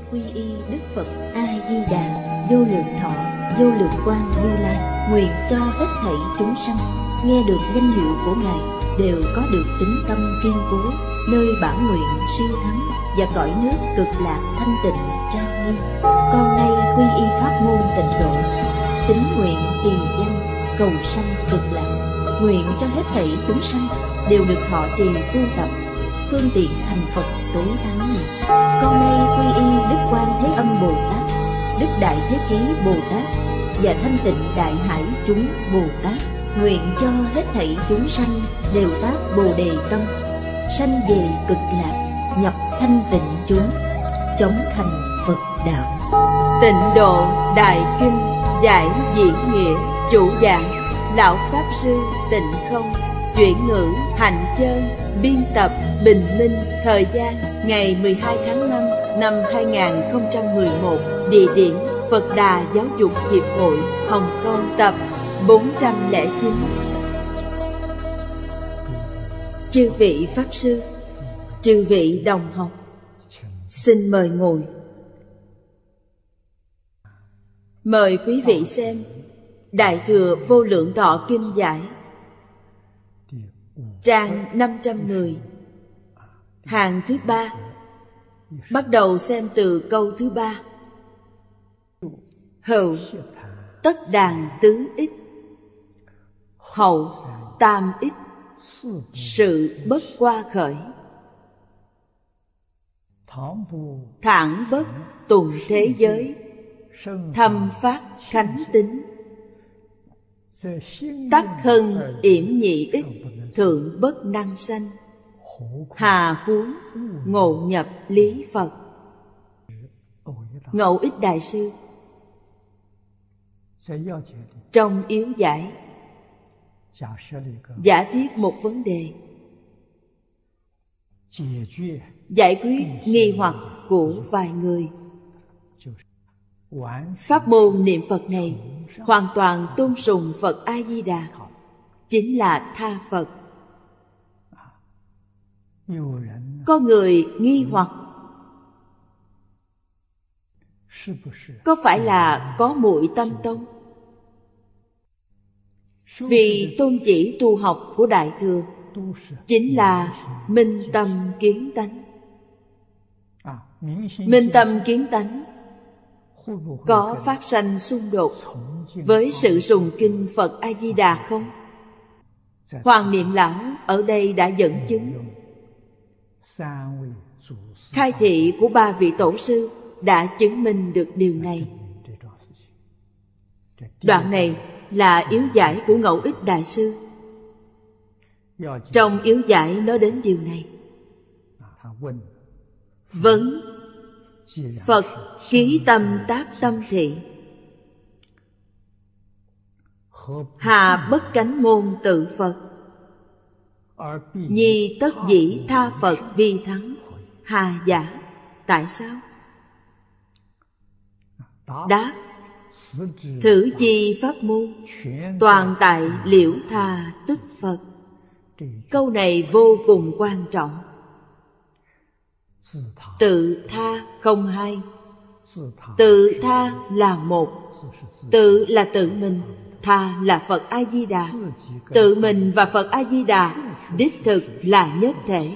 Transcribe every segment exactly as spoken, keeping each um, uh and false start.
quy y Đức Phật A Di Đà vô lượng thọ vô lượng quang Như Lai, nguyện cho hết thảy chúng sanh nghe được danh hiệu của Ngài đều có được tín tâm kiên cố, nơi bản nguyện siêu thắng và cõi nước cực lạc thanh tịnh trang nghiêm. Con nay quy y pháp môn Tịnh Độ, tín nguyện trì danh cầu sanh cực lạc, nguyện cho hết thảy chúng sanh đều được thọ trì tu tập phương tiện thành Phật tối thắng này. Con nay quy y Đức Quan Thế Âm Bồ Tát, Đức Đại Thế Chí Bồ Tát và Thanh Tịnh Đại Hải chúng Bồ Tát, nguyện cho hết thảy chúng sanh đều phát Bồ Đề tâm, sanh về cực lạc, nhập thanh tịnh chúng, chống thành Phật đạo. Tịnh Độ Đại Kinh giải diễn nghĩa, chủ giảng Lão Pháp Sư Tịnh Không, chuyển ngữ Hạnh Chơn, biên tập Bình Minh. Thời gian ngày mười hai tháng năm năm hai nghìn không trăm mười một. Địa điểm Phật Đà Giáo dục Hiệp hội Hồng Kông. Tập bốn trăm lẻ chín. Chư vị Pháp Sư, chư vị đồng học, xin mời ngồi. Mời quý vị xem Đại Thừa Vô Lượng Thọ Kinh giải, trang năm trăm mười, hàng thứ ba. Bắt đầu xem từ câu thứ ba. Hữu tất đàn tứ ích, hậu tam ích, sự bất qua khởi. Thẳng bất tùng thế giới, thâm phát khánh tính. Tắc hân yểm nhị ích, thượng bất năng sanh. Hà huống ngộ nhập lý Phật. Ngẫu Ích Đại Sư trong yếu giải giả thiết một vấn đề, giải quyết nghi hoặc của vài người. Pháp môn niệm Phật này hoàn toàn tôn sùng Phật A Di Đà, chính là tha Phật. Có người nghi hoặc có phải là có muội tâm tông? Vì tôn chỉ tu học của Đại Thừa chính là minh tâm kiến tánh. Minh tâm kiến tánh có phát sanh xung đột với sự sùng kinh Phật A Di Đà không? Hoàng Niệm Lão ở đây đã dẫn chứng. Khai thị của ba vị tổ sư đã chứng minh được điều này. Đoạn này là yếu giải của Ngẫu Ích Đại Sư. Trong yếu giải nói đến điều này. Vấn: Phật ký tâm tác tâm thị, hà bất cánh môn tự Phật, nhi tất dĩ tha Phật vi thắng. Hà giả, tại sao? Đáp: thử chi pháp môn, toàn tại liễu tha tức Phật. Câu này vô cùng quan trọng. Tự tha không hai. Tự tha là một. Tự là tự mình, tha là Phật A Di Đà. Tự mình và Phật A Di Đà đích thực là nhất thể.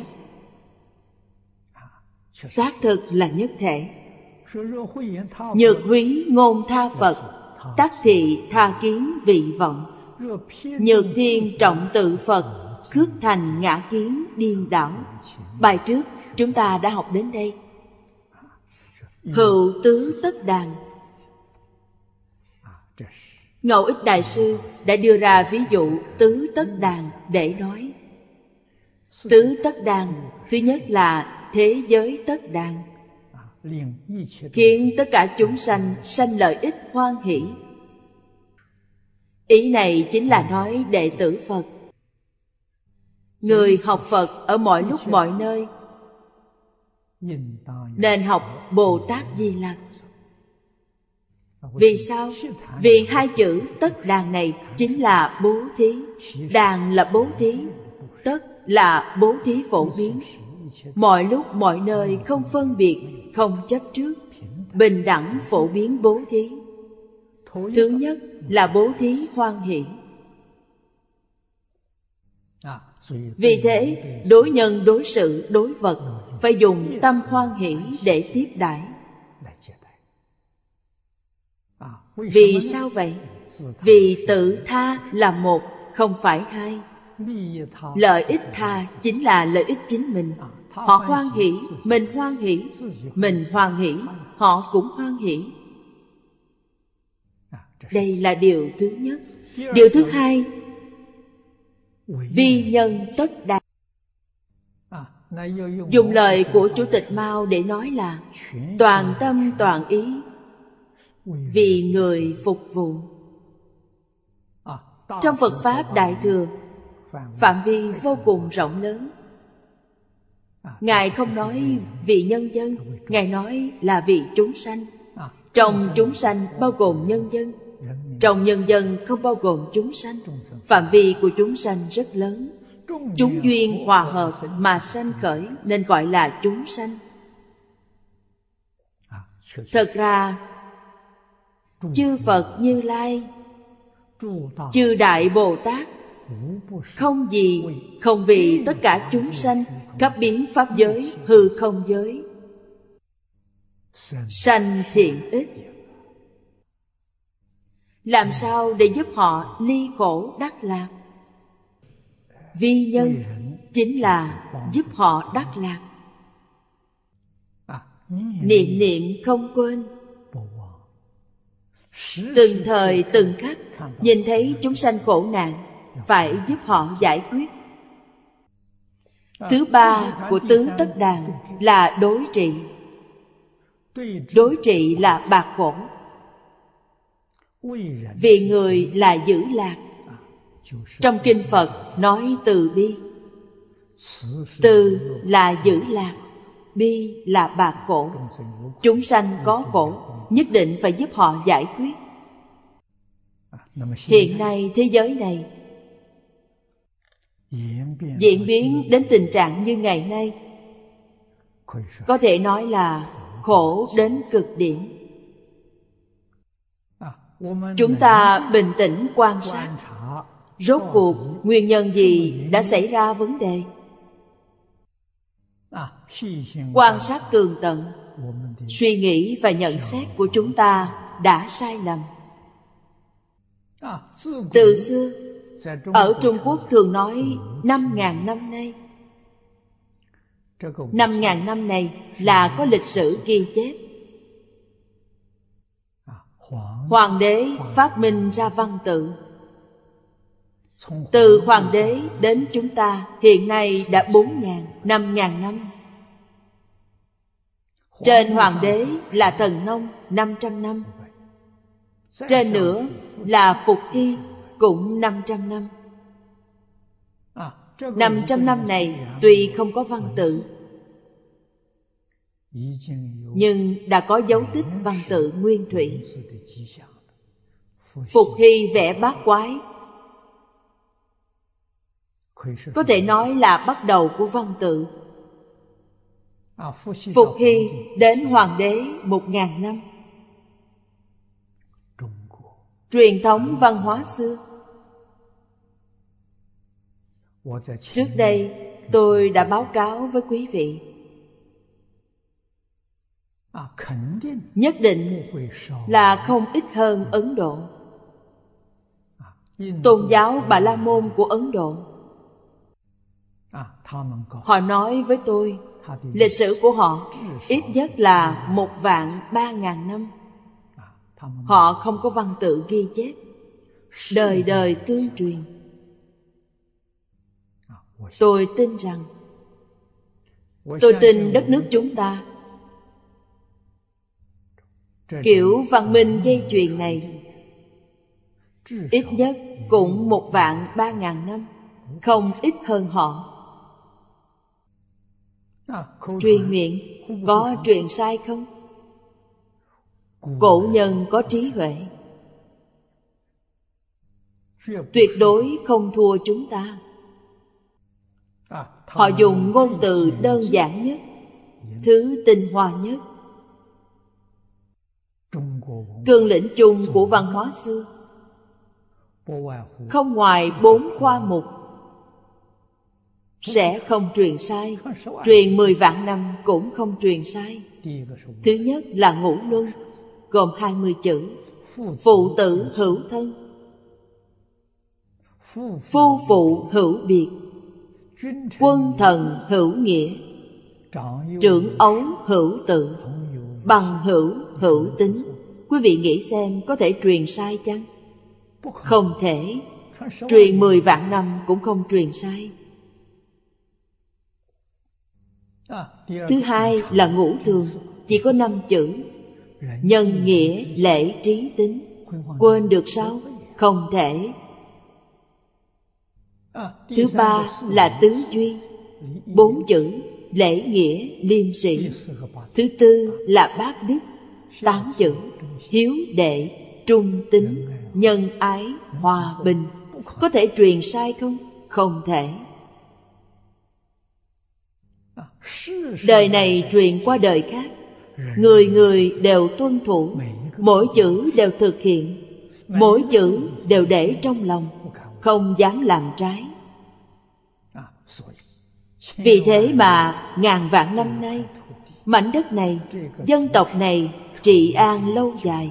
Xác thực là nhất thể. Nhược húy ngôn tha Phật, tắc thị tha kiến vị vọng. Nhược thiên trọng tự Phật, khước thành ngã kiến điên đảo. Bài trước chúng ta đã học đến đây. Hữu tứ tất đàn. Ngẫu Ích Đại Sư đã đưa ra ví dụ tứ tất đàn để nói. Tứ tất đàn, thứ nhất là thế giới tất đàn, khiến tất cả chúng sanh sanh lợi ích hoan hỷ. Ý này chính là nói đệ tử Phật, người học Phật ở mọi lúc mọi nơi nên học Bồ Tát Di Lặc. Vì sao? Vì hai chữ tất đàn này chính là bố thí. Đàn là bố thí, tất là bố thí phổ biến. mọi lúc mọi nơi không phân biệt, không chấp trước, bình đẳng phổ biến bố thí. Thứ nhất là bố thí hoan hỷ. Vì thế, đối nhân đối sự đối vật phải dùng tâm hoan hỷ để tiếp đãi. Vì sao vậy? Vì tự tha là một, không phải hai. Lợi ích tha chính là lợi ích chính mình. Họ hoan hỷ, mình hoan hỷ. Mình hoan hỷ, họ cũng hoan hỷ. Đây là điều thứ nhất. Điều thứ hai, vi nhân tất đạt. Dùng lời của Chủ tịch Mao để nói là toàn tâm toàn ý vì người phục vụ. Trong Phật Pháp Đại Thừa, phạm vi vô cùng rộng lớn. Ngài không nói vì nhân dân, Ngài nói là vì chúng sanh. Trong chúng sanh bao gồm nhân dân, trong nhân dân không bao gồm chúng sanh. Phạm vi của chúng sanh rất lớn. Chúng duyên hòa hợp mà sanh khởi nên gọi là chúng sanh. Thật ra chư Phật Như Lai, chư Đại Bồ Tát không gì không vì tất cả chúng sanh khắp biến pháp giới, hư không giới, sanh thiện ích. Làm sao để giúp họ ly khổ đắc lạc? Vi nhân chính là giúp họ đắc lạc. Niệm niệm không quên, từng thời từng khắc nhìn thấy chúng sanh khổ nạn, phải giúp họ giải quyết. Thứ ba của tứ tất đàn là đối trị. Đối trị là bạc khổ. Vì người là giữ lạc. Trong kinh Phật nói từ bi. Từ là giữ lạc, bi là bạc khổ. Chúng sanh có khổ, nhất định phải giúp họ giải quyết. Hiện nay thế giới này diễn biến đến tình trạng như ngày nay, có thể nói là khổ đến cực điểm. Chúng ta bình tĩnh quan sát, rốt cuộc nguyên nhân gì đã xảy ra vấn đề. Quan sát tường tận, suy nghĩ và nhận xét của chúng ta đã sai lầm. Từ xưa, ở Trung Quốc thường nói năm ngàn năm nay. Năm ngàn năm này là có lịch sử ghi chép. Hoàng đế phát minh ra văn tự. Từ hoàng đế đến chúng ta hiện nay đã bốn ngàn, năm ngàn năm. Trên hoàng đế là Thần Nông năm trăm năm. Trên nữa là Phục Hy cũng năm trăm năm. Năm trăm năm này tuy không có văn tự, nhưng đã có dấu tích văn tự nguyên thủy. Phục Hy vẽ bát quái, có thể nói là bắt đầu của văn tự. Phục Hy đến hoàng đế một ngàn năm. Truyền thống văn hóa xưa. Trước đây tôi đã báo cáo với quý vị, nhất định là không ít hơn Ấn Độ. Tôn giáo Bà La Môn của Ấn Độ, họ nói với tôi lịch sử của họ ít nhất là một vạn ba ngàn năm. Họ không có văn tự ghi chép, đời đời tương truyền. Tôi tin rằng, tôi tin đất nước chúng ta kiểu văn minh dây chuyền này ít nhất cũng một vạn ba ngàn năm, không ít hơn họ. Truyền miệng có truyền sai không? Cổ nhân có trí huệ, tuyệt đối không thua chúng ta. Họ dùng ngôn từ đơn giản nhất, thứ tinh hoa nhất. Cương lĩnh chung của văn hóa xưa không ngoài bốn khoa mục, sẽ không truyền sai. Truyền mười vạn năm cũng không truyền sai. Thứ nhất là ngũ luân, gồm hai mươi chữ. Phụ tử hữu thân, phu phụ hữu biệt, quân thần hữu nghĩa, trưởng ấu hữu tự, bằng hữu hữu tính. Quý vị nghĩ xem có thể truyền sai chăng? Không thể. Truyền mười vạn năm cũng không truyền sai. Thứ hai là ngũ thường, chỉ có năm chữ. Nhân nghĩa lễ trí tính. Quên được sao? Không thể. Thứ ba là tứ duyên, bốn chữ. Lễ nghĩa liêm sĩ. Thứ tư là bát đức, tám chữ. Hiếu đệ trung tín nhân ái hòa bình. Có thể truyền sai không? Không thể. Đời này truyền qua đời khác, người người đều tuân thủ, mỗi chữ đều thực hiện, mỗi chữ đều để trong lòng, không dám làm trái. Vì thế mà ngàn vạn năm nay, mảnh đất này, dân tộc này trị an lâu dài,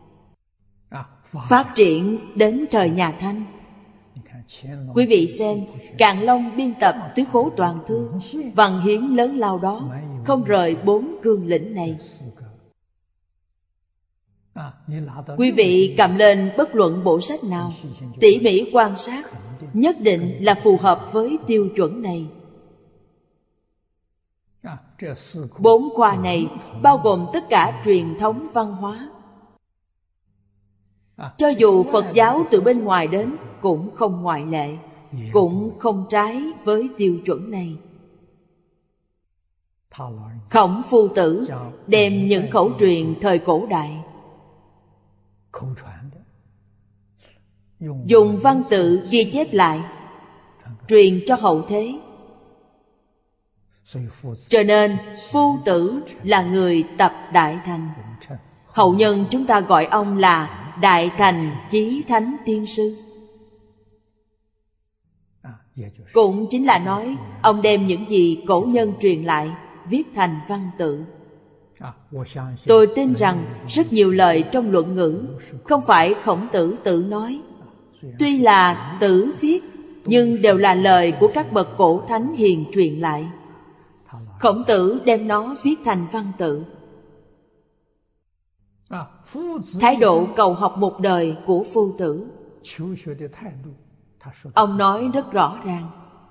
phát triển đến thời nhà Thanh. Quý vị xem, Càn Long biên tập Tứ Khố Toàn Thư, văn hiến lớn lao đó, không rời bốn cương lĩnh này. Quý vị cầm lên bất luận bộ sách nào, tỉ mỉ quan sát, nhất định là phù hợp với tiêu chuẩn này. Bốn khoa này bao gồm tất cả truyền thống văn hóa. Cho dù Phật giáo từ bên ngoài đến cũng không ngoại lệ, cũng không trái với tiêu chuẩn này. Khổng Phu Tử đem những khẩu truyền thời cổ đại, dùng văn tự ghi chép lại, truyền cho hậu thế. Cho nên Phu Tử là người tập Đại Thành. Hậu nhân chúng ta gọi ông là Đại Thành Chí Thánh Tiên Sư. Cũng chính là nói ông đem những gì cổ nhân truyền lại viết thành văn tự. Tôi tin rằng rất nhiều lời trong luận ngữ không phải Khổng Tử tự nói. Tuy là Tử viết, nhưng đều là lời của các bậc cổ thánh hiền truyền lại. Khổng Tử đem nó viết thành văn tự. Thái độ cầu học một đời của Phu Tử, ông nói rất rõ ràng.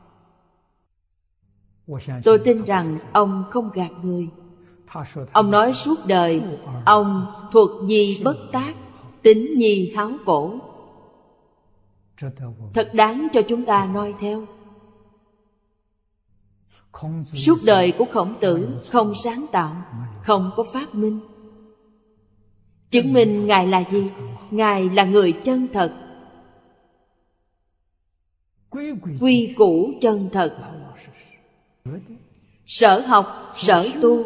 Tôi tin rằng ông không gạt người. Ông nói suốt đời ông thuật nhi bất tác, tính nhi háo cổ. Thật đáng cho chúng ta noi theo. Suốt đời của Khổng Tử không sáng tạo, không có phát minh. Chứng minh Ngài là gì? Ngài là người chân thật, quy củ chân thật. Sở học, sở tu,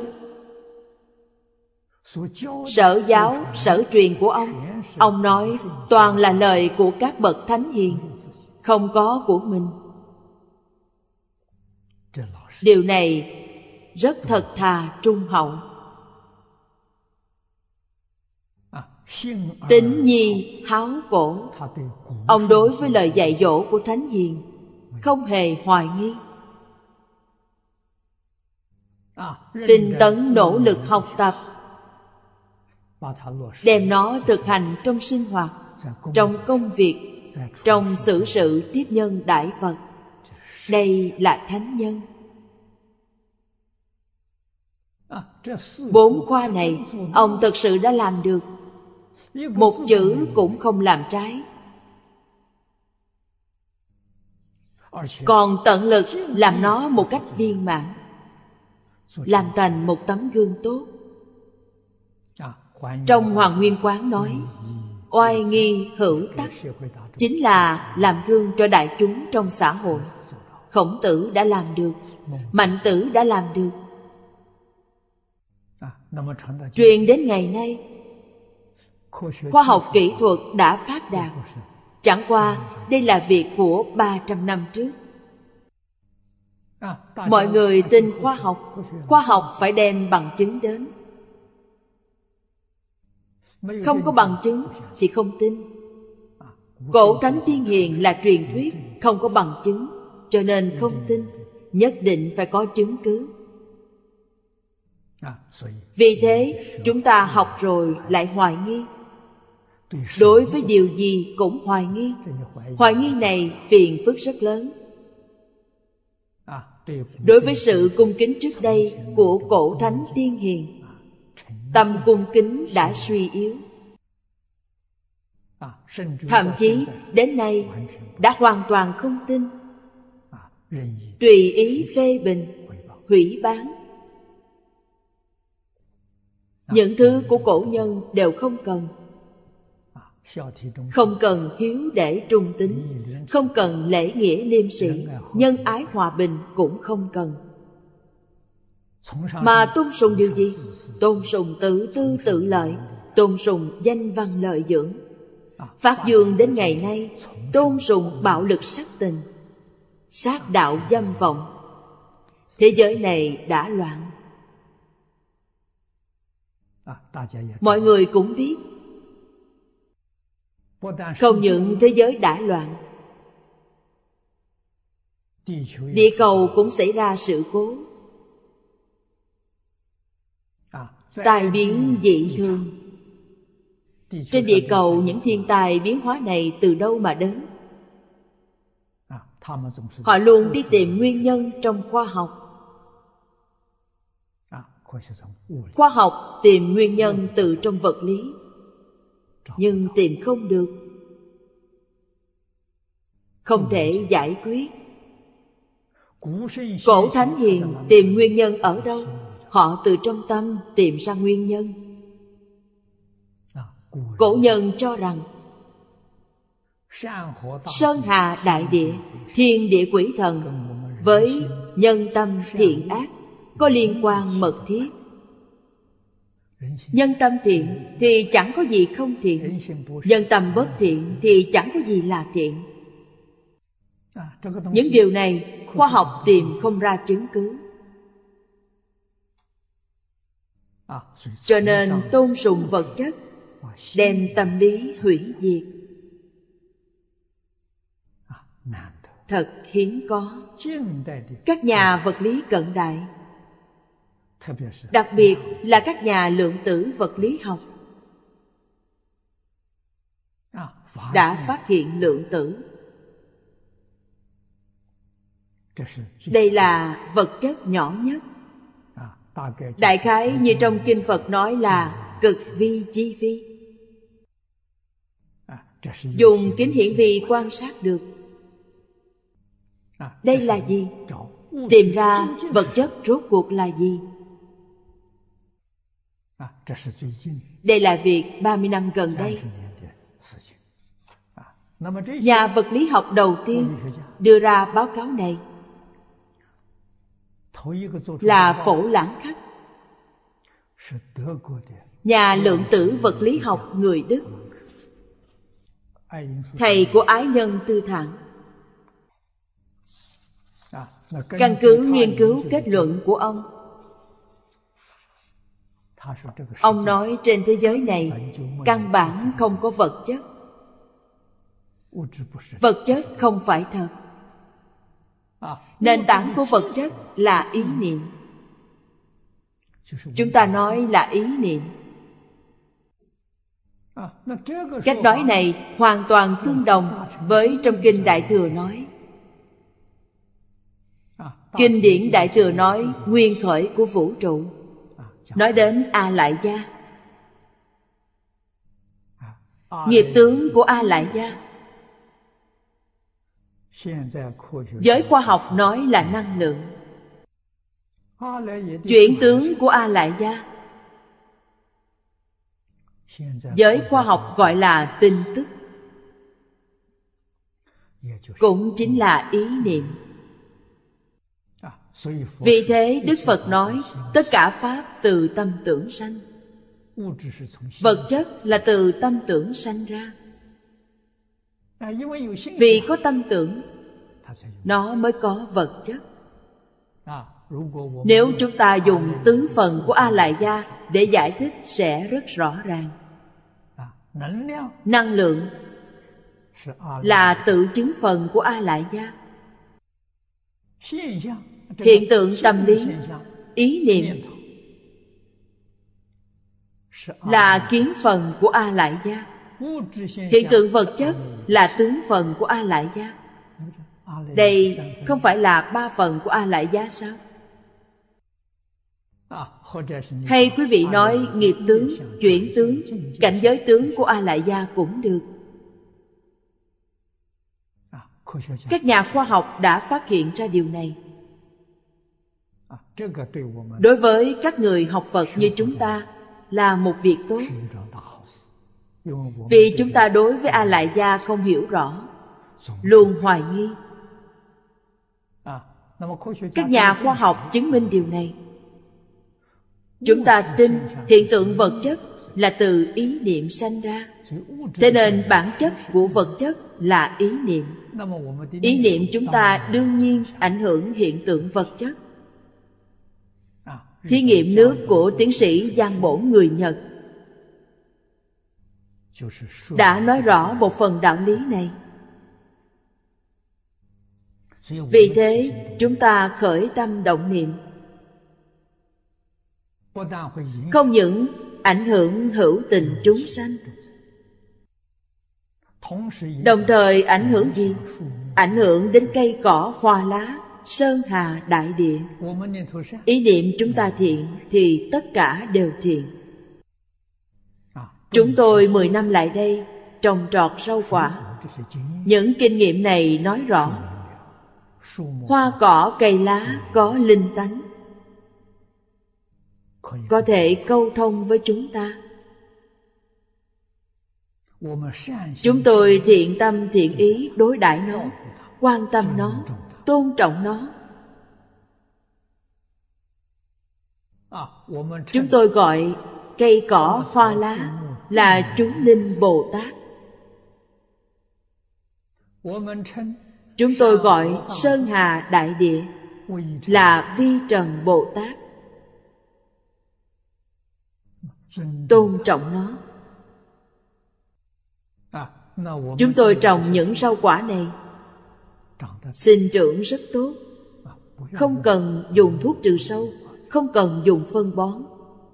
sở giáo, sở truyền của ông, ông nói toàn là lời của các bậc thánh hiền, không có của mình. Điều này rất thật thà trung hậu. Tính nhi háo cổ, ông đối với lời dạy dỗ của thánh hiền không hề hoài nghi, tinh tấn nỗ lực học tập, đem nó thực hành trong sinh hoạt, trong công việc, trong xử sự tiếp nhân đại Phật. Đây là thánh nhân. Bốn khoa này ông thật sự đã làm được, một chữ cũng không làm trái, còn tận lực làm nó một cách viên mãn, làm thành một tấm gương tốt. Trong Hoàng Nguyên Quán nói, oai nghi hữu tắc, chính là làm gương cho đại chúng trong xã hội. Khổng Tử đã làm được. Mạnh Tử đã làm được. Truyền đến ngày nay, khoa học kỹ thuật đã phát đạt. Chẳng qua đây là việc của ba trăm năm trước. Mọi người tin khoa học, khoa học phải đem bằng chứng đến. Không có bằng chứng thì không tin. Cổ Thánh Tiên Hiền là truyền thuyết, không có bằng chứng, cho nên không tin. Nhất định phải có chứng cứ. Vì thế chúng ta học rồi lại hoài nghi. Đối với điều gì cũng hoài nghi. Hoài nghi này phiền phức rất lớn. Đối với sự cung kính trước đây của Cổ Thánh Tiên Hiền, tâm cung kính đã suy yếu. Thậm chí đến nay đã hoàn toàn không tin. Tùy ý phê bình, hủy bán. Những thứ của cổ nhân đều không cần. Không cần hiếu để trung tín, không cần lễ nghĩa liêm sĩ, nhân ái hòa bình cũng không cần. Mà tôn sùng điều gì? Tôn sùng tự tư tự lợi, tôn sùng danh văn lợi dưỡng. Phát dương đến ngày nay, tôn sùng bạo lực sắc tình, sát đạo dâm vọng. Thế giới này đã loạn. Mọi người cũng biết, không những thế giới đã loạn, địa cầu cũng xảy ra sự cố, tai biến dị thường. Trên địa cầu những thiên tai biến hóa này từ đâu mà đến? Họ luôn đi tìm nguyên nhân trong khoa học. Khoa học tìm nguyên nhân từ trong vật lý, nhưng tìm không được, không thể giải quyết. Cổ Thánh Hiền tìm nguyên nhân ở đâu? Họ từ trong tâm tìm ra nguyên nhân. Cổ nhân cho rằng sơn hà đại địa, thiên địa quỷ thần với nhân tâm thiện ác có liên quan mật thiết. Nhân tâm thiện thì chẳng có gì không thiện, nhân tâm bất thiện thì chẳng có gì là thiện. Những điều này khoa học tìm không ra chứng cứ. Cho nên tôn sùng vật chất, đem tâm lý hủy diệt. Thật hiếm có. Các nhà vật lý cận đại, đặc biệt là các nhà lượng tử vật lý học, đã phát hiện lượng tử. Đây là vật chất nhỏ nhất. Đại khái như trong kinh Phật nói là cực vi chi vi. Dùng kính hiển vi quan sát được. Đây là gì? Tìm ra vật chất rốt cuộc là gì? Đây là việc ba mươi năm gần đây. Nhà vật lý học đầu tiên đưa ra báo cáo này là Phổ Lãng Khắc, nhà lượng tử vật lý học người Đức, thầy của ái nhân Tư Thản. Căn cứ nghiên cứu kết luận của ông, ông nói trên thế giới này căn bản không có vật chất. Vật chất không phải thật. Nền tảng của vật chất là ý niệm. Chúng ta nói là ý niệm. Cách nói này hoàn toàn tương đồng với trong Kinh Đại Thừa nói. Kinh điển Đại Thừa nói nguyên khởi của vũ trụ, nói đến A Lại Gia, nghiệp tướng của A Lại Gia. Giới khoa học nói là năng lượng. Chuyển tướng của A Lại Gia, giới khoa học gọi là tin tức, cũng chính là ý niệm. Vì thế Đức Phật nói tất cả pháp từ tâm tưởng sanh. Vật chất là từ tâm tưởng sanh ra. Vì có tâm tưởng, nó mới có vật chất. Nếu chúng ta dùng tứ phần của A Lại Gia để giải thích sẽ rất rõ ràng. Năng lượng là tự chứng phần của A Lại Gia. Hiện tượng tâm lý, ý niệm là kiến phần của A Lại Gia. Hiện tượng vật chất là tướng phần của A Lại Gia. Đây không phải là ba phần của A Lại Gia sao? Hay quý vị nói nghiệp tướng, chuyển tướng, cảnh giới tướng của A Lại Gia cũng được. Các nhà khoa học đã phát hiện ra điều này. Đối với các người học Phật như chúng ta là một việc tốt. Vì chúng ta đối với A Lại Gia không hiểu rõ, luôn hoài nghi. Các nhà khoa học chứng minh điều này. Chúng ta tin hiện tượng vật chất là từ ý niệm sanh ra. Thế nên bản chất của vật chất là ý niệm. Ý niệm chúng ta đương nhiên ảnh hưởng hiện tượng vật chất. Thí nghiệm nước của tiến sĩ Giang Bổ người Nhật đã nói rõ một phần đạo lý này. Vì thế chúng ta khởi tâm động niệm, không những ảnh hưởng hữu tình chúng sanh, đồng thời ảnh hưởng gì? Ảnh hưởng đến cây cỏ hoa lá, sơn hà đại địa. Ý niệm chúng ta thiện thì tất cả đều thiện. Chúng tôi mười năm lại đây trồng trọt rau quả. Những kinh nghiệm này nói rõ hoa cỏ cây lá có linh tánh, có thể câu thông với chúng ta. Chúng tôi thiện tâm thiện ý đối đãi nó, quan tâm nó, tôn trọng nó. Chúng tôi gọi cây cỏ hoa lá là chúng linh Bồ Tát. Chúng tôi gọi sơn hà đại địa là vi trần Bồ Tát. Tôn trọng nó. Chúng tôi trồng những rau quả này sinh trưởng rất tốt, không cần dùng thuốc trừ sâu, không cần dùng phân bón.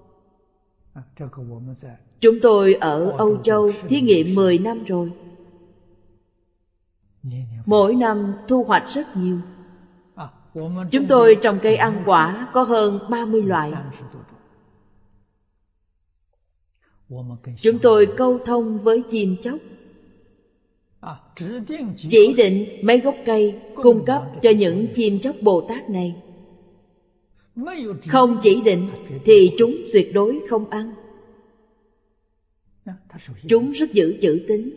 Chúng tôi ở Âu Châu thí nghiệm mười năm rồi. Mỗi năm thu hoạch rất nhiều. Chúng tôi trồng cây ăn quả có hơn ba mươi loại. Chúng tôi câu thông với chim chóc, chỉ định mấy gốc cây cung cấp cho những chim chóc Bồ Tát này. Không chỉ định thì chúng tuyệt đối không ăn. Chúng rất giữ chữ tín.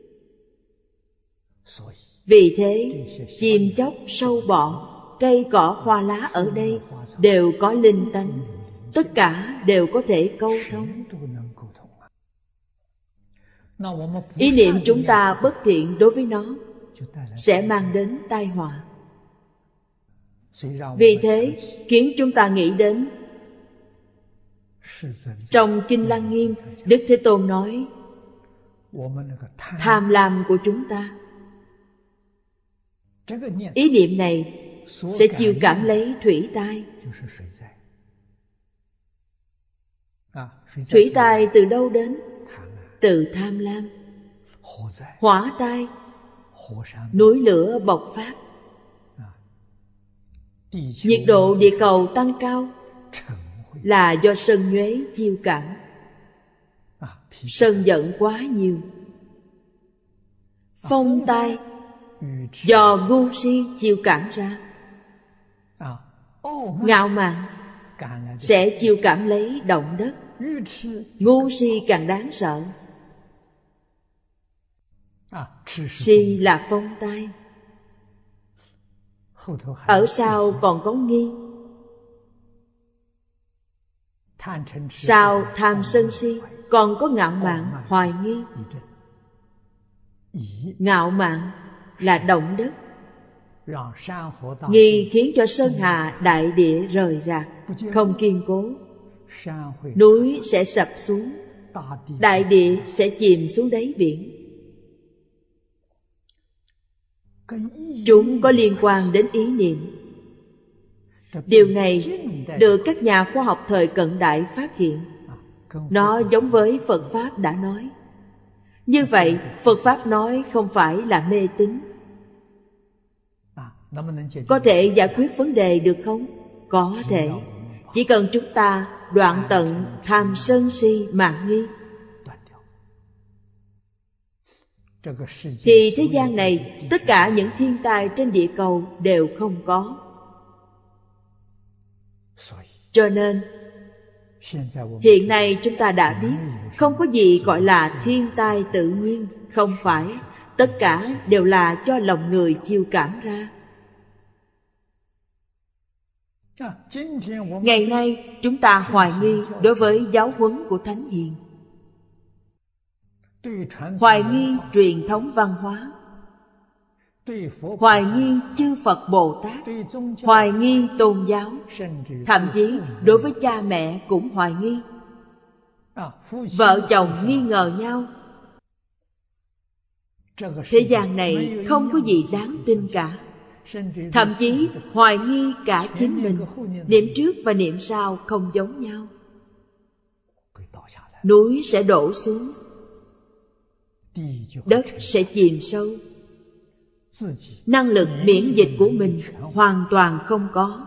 Vì thế chim chóc, sâu bọ, cây cỏ hoa lá ở đây đều có linh tánh, tất cả đều có thể câu thông. Ý niệm chúng ta bất thiện đối với nó sẽ mang đến tai họa. Vì thế khiến chúng ta nghĩ đến trong Kinh Lăng Nghiêm, Đức Thế Tôn nói tham lam của chúng ta, ý niệm này sẽ chiêu cảm lấy thủy tai. Thủy tai từ đâu đến? Từ tham lam. Hỏa tai, núi lửa bộc phát, nhiệt độ địa cầu tăng cao là do sân nhuế chiêu cảm. Sân giận quá nhiều. Phong tai do ngu si chiêu cảm ra. Ngạo mạn sẽ chiêu cảm lấy động đất. Ngu si càng đáng sợ. Si là phong tai. ở sau còn có nghi. Sau tham sân si còn có ngạo mạn, hoài nghi. Ngạo mạn là động đất, nghi khiến cho sơn hà đại địa rời rạc, không kiên cố. Núi sẽ sập xuống, đại địa sẽ chìm xuống đáy biển. Chúng có liên quan đến ý niệm. Điều này được các nhà khoa học thời cận đại phát hiện. Nó giống với Phật Pháp đã nói. Như vậy, Phật Pháp nói không phải là mê tín. Có thể giải quyết vấn đề được không? Có thể. Chỉ cần chúng ta đoạn tận tham sân si mạn nghi, thì thế gian này tất cả những thiên tai trên địa cầu đều không có. Cho nên hiện nay chúng ta đã biết không có gì gọi là thiên tai tự nhiên. Không phải, tất cả đều là do lòng người chiêu cảm ra. Ngày nay chúng ta hoài nghi đối với giáo huấn của Thánh Hiền, hoài nghi truyền thống văn hóa, hoài nghi chư Phật Bồ Tát, hoài nghi tôn giáo, thậm chí đối với cha mẹ cũng hoài nghi. Vợ chồng nghi ngờ nhau. Thế gian này không có gì đáng tin cả. Thậm chí hoài nghi cả chính mình. Niệm trước và niệm sau không giống nhau. Núi sẽ đổ xuống, đất sẽ chìm sâu. Năng lực miễn dịch của mình hoàn toàn không có.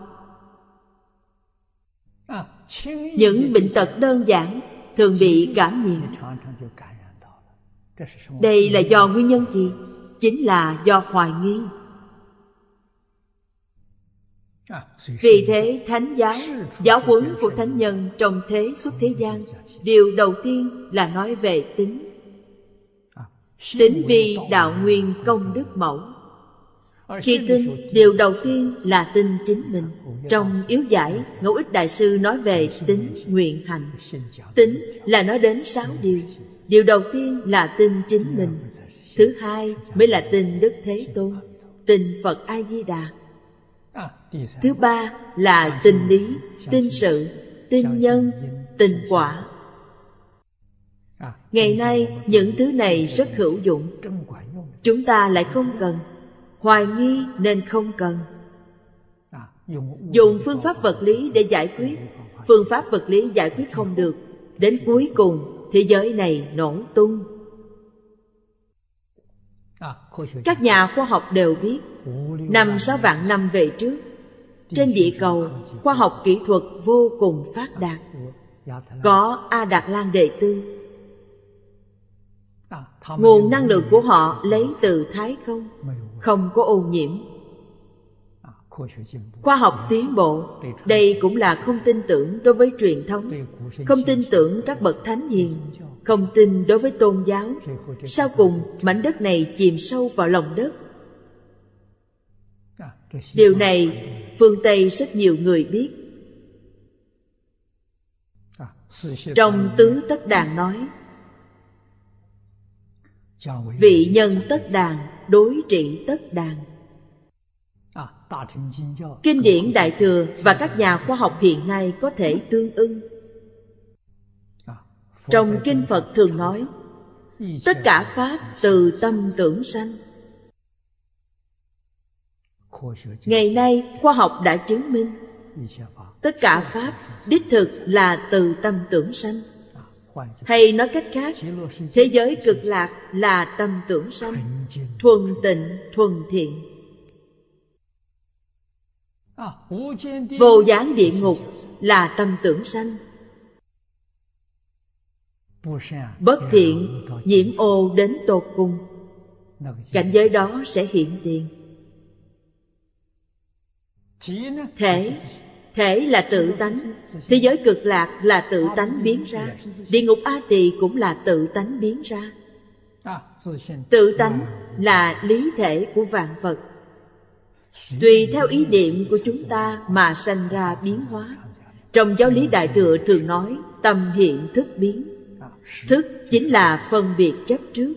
Những bệnh tật đơn giản thường bị cảm nhiễm. Đây là do nguyên nhân gì? Chính là do hoài nghi. Vì thế thánh giáo, giáo huấn của thánh nhân trong thế xuất thế gian, điều đầu tiên là nói về tính. Tính vi đạo nguyên công đức mẫu. Khi tin, điều đầu tiên là tin chính mình. Trong yếu giải, Ngẫu Ích Đại Sư nói về tính nguyện hành. Tính là nói đến sáu điều. Điều đầu tiên là tin chính mình. Thứ hai mới là tin Đức Thế Tôn, tin Phật A-di-đà. Thứ ba là tin lý, tin sự, tin nhân, tin quả. Ngày nay những thứ này rất hữu dụng. Chúng ta lại không cần. Hoài nghi nên không cần. Dùng phương pháp vật lý để giải quyết, phương pháp vật lý giải quyết không được. Đến cuối cùng thế giới này nổ tung. Các nhà khoa học đều biết, năm sáu vạn năm về trước, trên địa cầu khoa học kỹ thuật vô cùng phát đạt. Có A Đạt Lan Đệ Tư. Nguồn năng lượng của họ lấy từ thái không, không có ô nhiễm. Khoa học tiến bộ. Đây cũng là không tin tưởng đối với truyền thống, không tin tưởng các bậc thánh hiền, không tin đối với tôn giáo. Sau cùng mảnh đất này chìm sâu vào lòng đất. Điều này phương Tây rất nhiều người biết. Trong Tứ Tất Đàn nói, vị nhân tất đàn, đối trị tất đàn. Kinh điển Đại Thừa và các nhà khoa học hiện nay có thể tương ưng. Trong Kinh Phật thường nói, tất cả pháp từ tâm tưởng sanh. Ngày nay khoa học đã chứng minh, tất cả pháp đích thực là từ tâm tưởng sanh. Hay nói cách khác, thế giới cực lạc là tâm tưởng sanh, thuần tịnh, thuần thiện. Vô gián địa ngục là tâm tưởng sanh. Bất thiện, nhiễm ô đến tột cùng, cảnh giới đó sẽ hiện tiền. Thể, thể là tự tánh. Thế giới cực lạc là tự tánh biến ra. Địa ngục A Tỳ cũng là tự tánh biến ra. Tự tánh là lý thể của vạn vật. Tùy theo ý niệm của chúng ta mà sanh ra biến hóa. Trong giáo lý Đại Thừa thường nói tâm hiện thức biến. Thức chính là phân biệt chấp trước.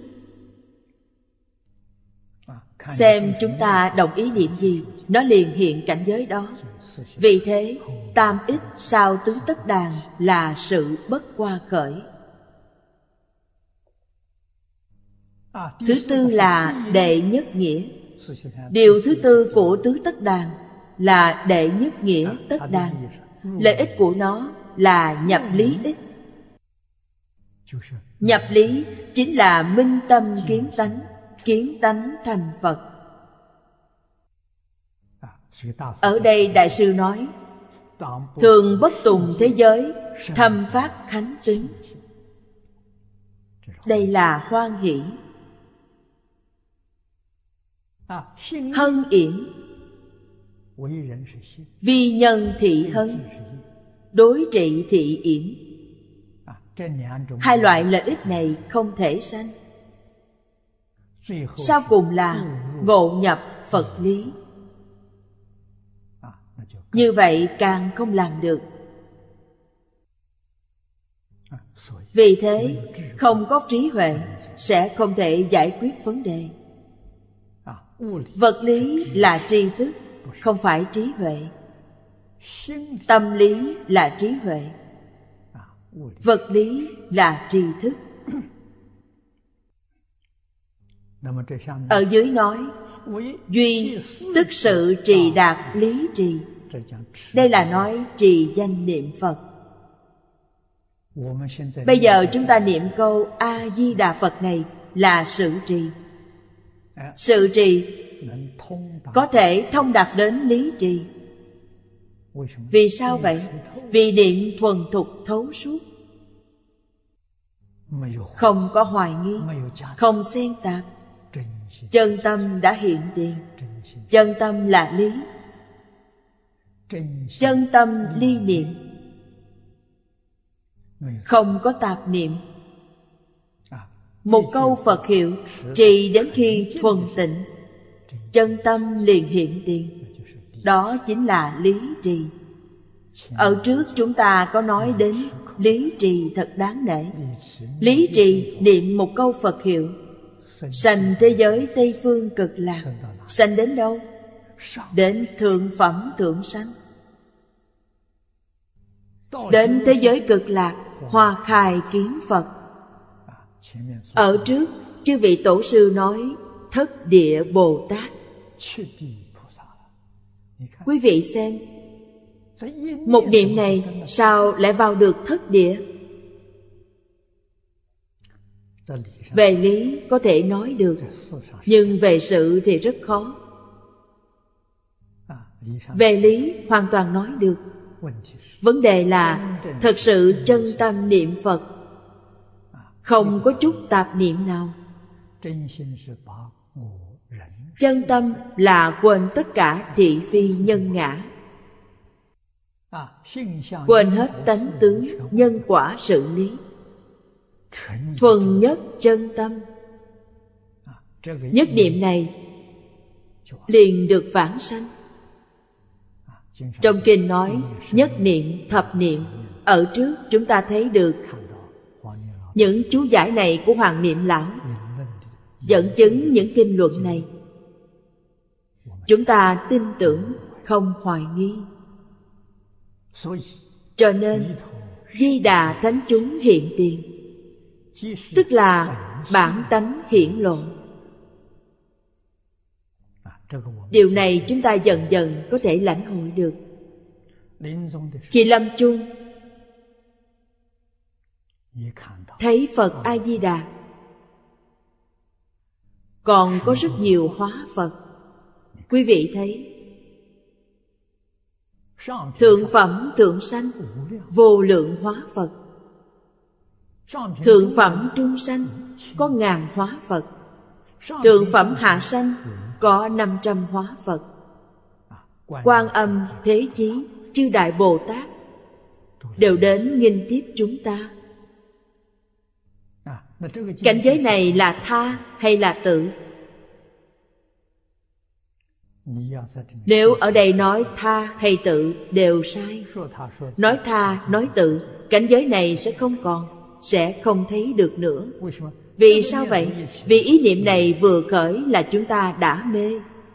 Xem chúng ta động ý niệm gì, nó liền hiện cảnh giới đó. Vì thế, tam ích sao tứ tất đàn là sự bất qua khởi. Thứ tư là đệ nhất nghĩa. Điều thứ tư của tứ tất đàn là đệ nhất nghĩa tất đàn. Lợi ích của nó là nhập lý ích. Nhập lý chính là minh tâm kiến tánh, kiến tánh thành Phật. Ở đây Đại sư nói, thường bất tùng thế giới, thâm phát khánh tính. Đây là hoan hỷ. Hân yển, vi nhân thị hân, đối trị thị yển. Hai loại lợi ích này không thể sanh. Sau cùng là ngộ nhập Phật lý. Như vậy càng không làm được. Vì thế, không có trí huệ sẽ không thể giải quyết vấn đề. Vật lý là tri thức, không phải trí huệ. Tâm lý là trí huệ, vật lý là tri thức. Ở dưới nói, duy tức sự trì đạt lý trì. Đây là nói trì danh niệm Phật. Bây giờ chúng ta niệm câu A-di-đà Phật này là sự trì. Sự trì có thể thông đạt đến lý trì. Vì sao vậy? Vì niệm thuần thục thấu suốt, không có hoài nghi, không xen tạp. Chân tâm đã hiện tiền. Chân tâm là lý. Chân tâm ly niệm, không có tạp niệm. Một câu Phật hiệu trì đến khi thuần tịnh, chân tâm liền hiện tiền. Đó chính là lý trì. Ở trước chúng ta có nói đến lý trì thật đáng nể. Lý trì niệm một câu Phật hiệu, sanh thế giới Tây Phương Cực Lạc. Sanh đến đâu? Đến thượng phẩm thượng sanh. Đến thế giới Cực Lạc, hoa khai kiến Phật. Ở trước chư vị tổ sư nói thất địa Bồ Tát. Quý vị xem, một niệm này sao lại vào được thất địa? Về lý có thể nói được, nhưng về sự thì rất khó. Về lý hoàn toàn nói được. Vấn đề là thật sự chân tâm niệm Phật, không có chút tạp niệm nào. Chân tâm là quên tất cả thị phi nhân ngã, quên hết tánh tướng nhân quả sự lý. Thuần nhất chân tâm, nhất niệm này liền được vãng sanh. Trong kinh nói nhất niệm thập niệm. Ở trước chúng ta thấy được những chú giải này của Hoàng Niệm Lão, dẫn chứng những kinh luận này. Chúng ta tin tưởng, không hoài nghi. Cho nên Di Đà Thánh Chúng hiện tiền, tức là bản tánh hiển lộ. Điều này chúng ta dần dần có thể lãnh hội được. Khi lâm chung thấy Phật A-di-đà, còn có rất nhiều hóa Phật. Quý vị thấy thượng phẩm thượng sanh vô lượng hóa Phật, thượng phẩm trung sanh có ngàn hóa Phật, thượng phẩm hạ sanh có năm trăm hóa Phật. Quan Âm, Thế Chí, chư Đại Bồ Tát đều đến nghinh tiếp chúng ta. Cảnh giới này là tha hay là tự? Nếu ở đây nói tha hay tự đều sai. Nói tha, nói tự, cảnh giới này sẽ không còn, sẽ không thấy được nữa. Vì sao vậy? Vì ý niệm này vừa khởi là chúng ta đã mê.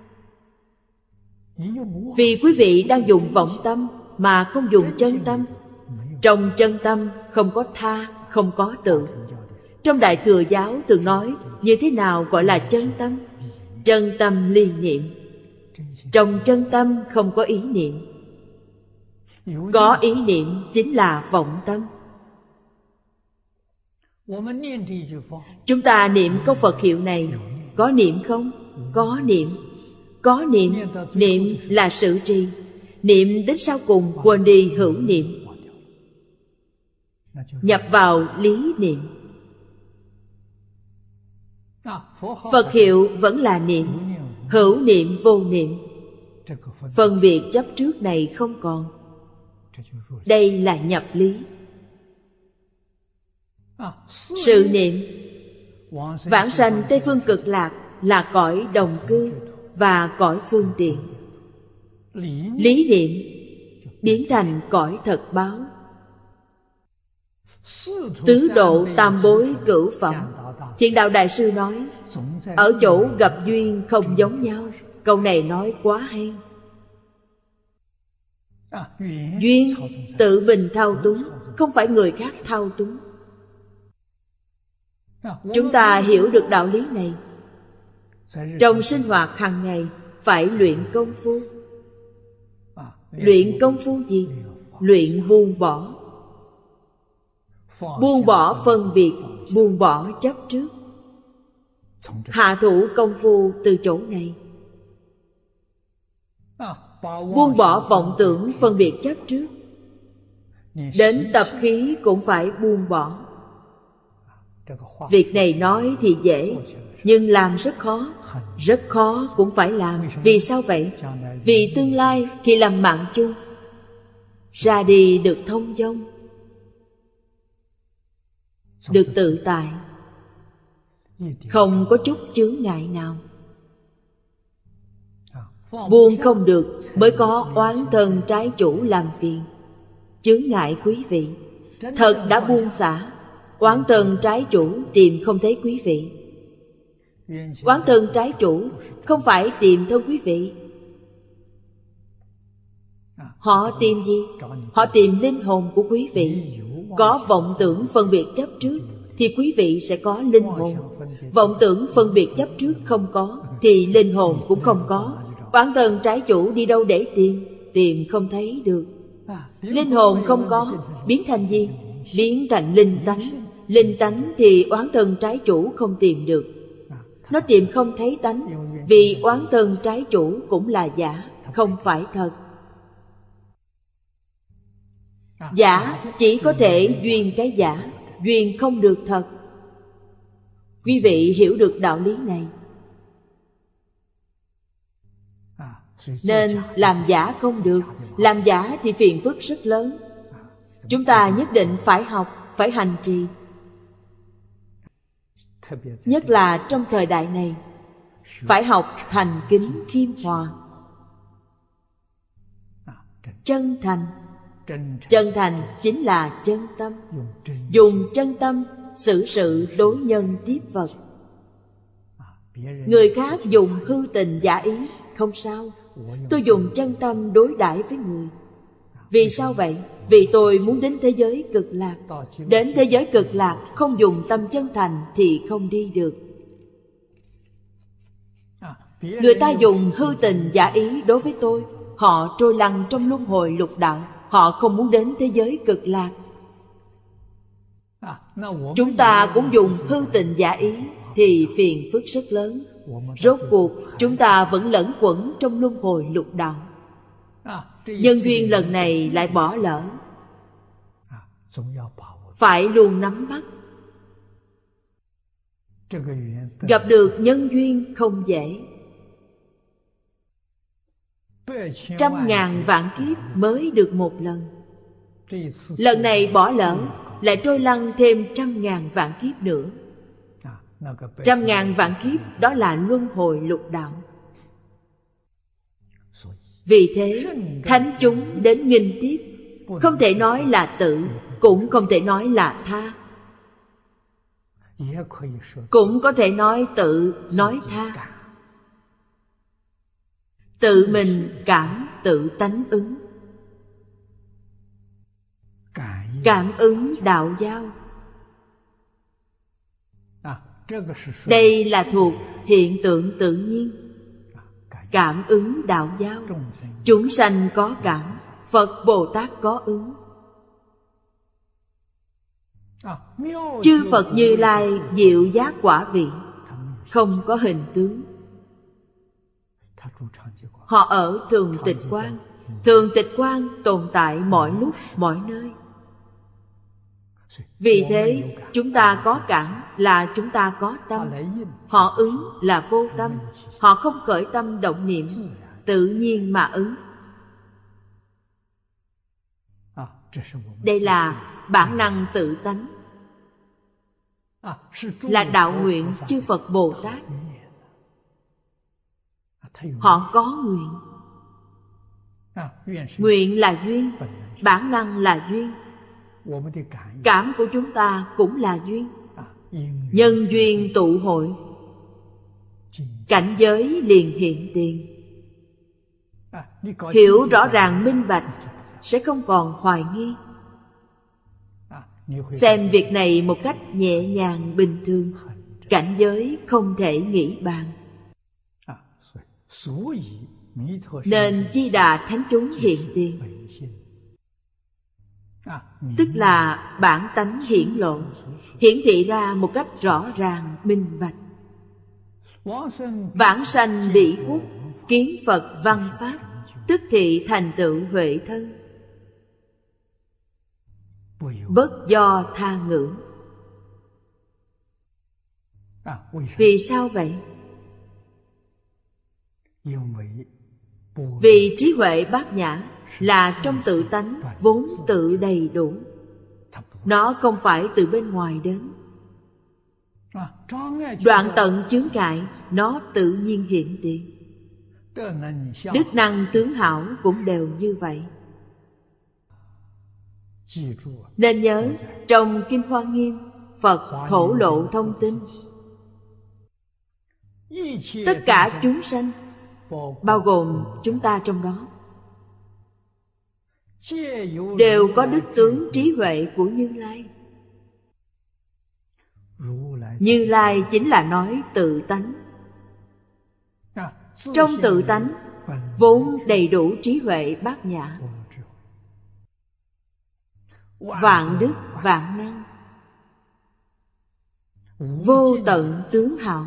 Vì quý vị đang dùng vọng tâm mà không dùng chân tâm. Trong chân tâm không có tha, không có tự. Trong Đại Thừa Giáo thường nói như thế nào gọi là chân tâm? Chân tâm ly niệm. Trong chân tâm không có ý niệm. Có ý niệm chính là vọng tâm. Chúng ta niệm câu Phật hiệu này, có niệm không? Có niệm. Có niệm, niệm là sự trì. Niệm đến sau cùng quên đi hữu niệm, nhập vào lý niệm. Phật hiệu vẫn là niệm, hữu niệm vô niệm. Phân biệt chấp trước này không còn. Đây là nhập lý. Sự niệm. Vãng sanh Tây Phương Cực Lạc là cõi đồng cư và cõi phương tiện. Lý niệm biến thành cõi thật báo. Tứ độ tam bối cửu phẩm. Thiện Đạo Đại Sư nói, ở chỗ gặp duyên không giống nhau. Câu này nói quá hay. Duyên tự mình thao túng, không phải người khác thao túng. Chúng ta hiểu được đạo lý này. Trong sinh hoạt hàng ngày phải luyện công phu. Luyện công phu gì? Luyện buông bỏ. Buông bỏ phân biệt, buông bỏ chấp trước. Hạ thủ công phu từ chỗ này. Buông bỏ vọng tưởng phân biệt chấp trước. Đến tập khí cũng phải buông bỏ. Việc này nói thì dễ, nhưng làm rất khó. Rất khó cũng phải làm. Vì sao vậy? Vì tương lai khi làm mạng chung, ra đi được thông dong, được tự tại, không có chút chướng ngại nào. Buông không được mới có oán thân trái chủ làm phiền, chướng ngại quý vị. Thật đã buông xả, oán thân trái chủ tìm không thấy quý vị. Oán thân trái chủ không phải tìm thân quý vị. Họ tìm gì? Họ tìm linh hồn của quý vị. Có vọng tưởng phân biệt chấp trước thì quý vị sẽ có linh hồn. Vọng tưởng phân biệt chấp trước không có thì linh hồn cũng không có. Oán thân trái chủ đi đâu để tìm? Tìm không thấy được. Linh hồn không có, biến thành gì? Biến thành linh tánh. Linh tánh thì oán thân trái chủ không tìm được. Nó tìm không thấy tánh, vì oán thân trái chủ cũng là giả, không phải thật. Giả chỉ có thể duyên cái giả, duyên không được thật. Quý vị hiểu được đạo lý này, nên làm giả không được. Làm giả thì phiền phức rất lớn. Chúng ta nhất định phải học, phải hành trì. Nhất là trong thời đại này, phải học thành kính khiêm hòa. Chân thành. Chân thành chính là chân tâm. Dùng chân tâm xử sự đối nhân tiếp vật. Người khác dùng hư tình giả ý, không sao. Tôi dùng chân tâm đối đãi với người. Vì sao vậy? Vì tôi muốn đến thế giới cực lạc. Đến thế giới cực lạc không dùng tâm chân thành thì không đi được. Người ta dùng hư tình giả ý đối với tôi, họ trôi lăn trong luân hồi lục đạo. Họ không muốn đến thế giới cực lạc. Chúng ta cũng dùng hư tình giả ý thì phiền phức rất lớn. Rốt cuộc chúng ta vẫn lẫn quẩn trong luân hồi lục đạo. Nhân duyên lần này lại bỏ lỡ, phải luôn nắm bắt. Gặp được nhân duyên không dễ. Trăm ngàn vạn kiếp mới được một lần. Lần này bỏ lỡ, lại trôi lăn thêm trăm ngàn vạn kiếp nữa. Trăm ngàn vạn kiếp đó là luân hồi lục đạo. Vì thế, thánh chúng đến nghinh tiếp, không thể nói là tự, cũng không thể nói là tha. Cũng có thể nói tự, nói tha. Tự mình cảm, tự tánh ứng. Cảm ứng đạo giao. Đây là thuộc hiện tượng tự nhiên. Cảm ứng đạo giao. Chúng sanh có cảm, Phật Bồ Tát có ứng. Chư Phật Như Lai diệu giác quả vị, không có hình tướng. Họ ở thường tịch quang. Thường tịch quang tồn tại mọi lúc, mọi nơi. Vì thế, chúng ta có cảm là chúng ta có tâm. Họ ứng là vô tâm. Họ không khởi tâm động niệm, tự nhiên mà ứng. Đây là bản năng tự tánh, là đạo nguyện chư Phật Bồ Tát. Họ có nguyện. Nguyện là duyên, bản năng là duyên. Cảm của chúng ta cũng là duyên. Nhân duyên tụ hội, cảnh giới liền hiện tiền. Hiểu rõ ràng minh bạch, sẽ không còn hoài nghi. Xem việc này một cách nhẹ nhàng bình thường, cảnh giới không thể nghĩ bàn. Nên Di Đà thánh chúng hiện tiền, tức là bản tánh hiển lộ, hiển thị ra một cách rõ ràng minh bạch. Vãng sanh bị quốc, kiến Phật văn pháp, tức thị thành tựu huệ thân. Bất do tha ngữ. Vì sao vậy? Vì trí huệ bát nhã là trong tự tánh vốn tự đầy đủ. Nó không phải từ bên ngoài đến. Đoạn tận chướng ngại, nó tự nhiên hiện tiền. Đức năng tướng hảo cũng đều như vậy. Nên nhớ, trong Kinh Hoa Nghiêm, Phật thổ lộ thông tin. Tất cả chúng sanh, bao gồm chúng ta trong đó, đều có đức tướng trí huệ của Như Lai. Như Lai chính là nói tự tánh. Trong tự tánh vốn đầy đủ trí huệ bát nhã, vạn đức vạn năng, vô tận tướng hảo.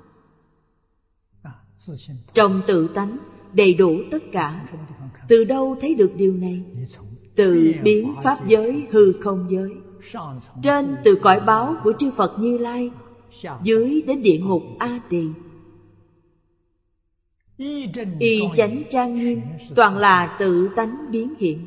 Trong tự tánh đầy đủ tất cả. Từ đâu thấy được điều này? Từ biến pháp giới hư không giới. Trên từ cõi báo của chư Phật Như Lai, dưới đến địa ngục A Tỳ. Y chánh trang nghiêm, toàn là tự tánh biến hiện.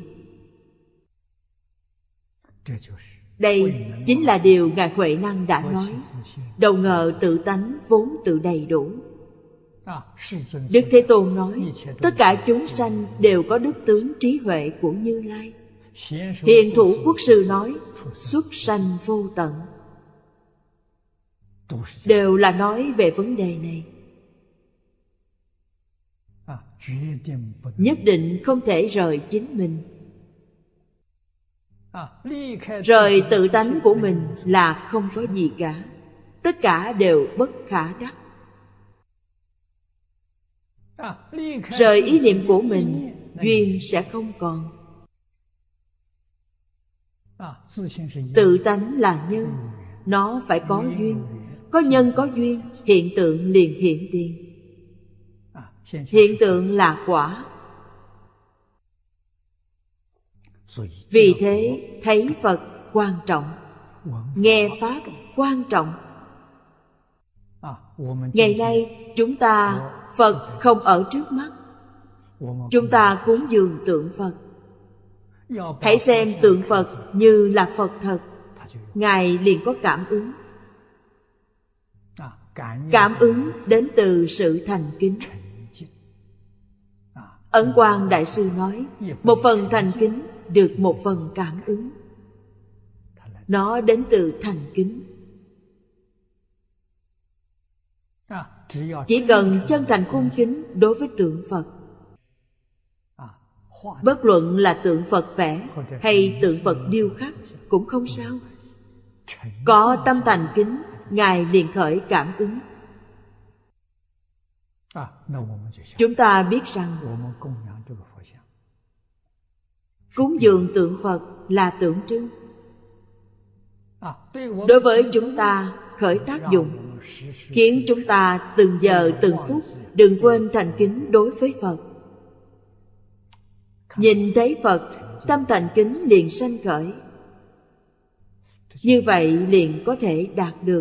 Đây chính là điều Ngài Huệ Năng đã nói. Đâu ngờ tự tánh vốn tự đầy đủ. Đức Thế Tôn nói, tất cả chúng sanh đều có đức tướng trí huệ của Như Lai. Hiền Thủ Quốc Sư nói, xuất sanh vô tận. Đều là nói về vấn đề này. Nhất định không thể rời chính mình. Rời tự tánh của mình là không có gì cả. Tất cả đều bất khả đắc. Rời ý niệm của mình, duyên sẽ không còn. Tự tánh là nhân, nó phải có duyên. Có nhân có duyên, hiện tượng liền hiện tiền. Hiện tượng là quả. Vì thế thấy Phật quan trọng, nghe Pháp quan trọng. Ngày nay chúng ta Phật không ở trước mắt, chúng ta cúng dường tượng Phật. Hãy xem tượng Phật như là Phật thật, Ngài liền có cảm ứng. Cảm ứng đến từ sự thành kính. Ấn Quang Đại Sư nói, một phần thành kính được một phần cảm ứng. Nó đến từ thành kính. Chỉ cần chân thành cung kính đối với tượng Phật, bất luận là tượng Phật vẽ hay tượng Phật điêu khắc cũng không sao. Có tâm thành kính, Ngài liền khởi cảm ứng. Chúng ta biết rằng cúng dường tượng Phật là tượng trưng. Đối với chúng ta khởi tác dụng, khiến chúng ta từng giờ từng phút đừng quên thành kính đối với Phật. Nhìn thấy Phật, tâm thành kính liền sanh khởi. Như vậy liền có thể đạt được.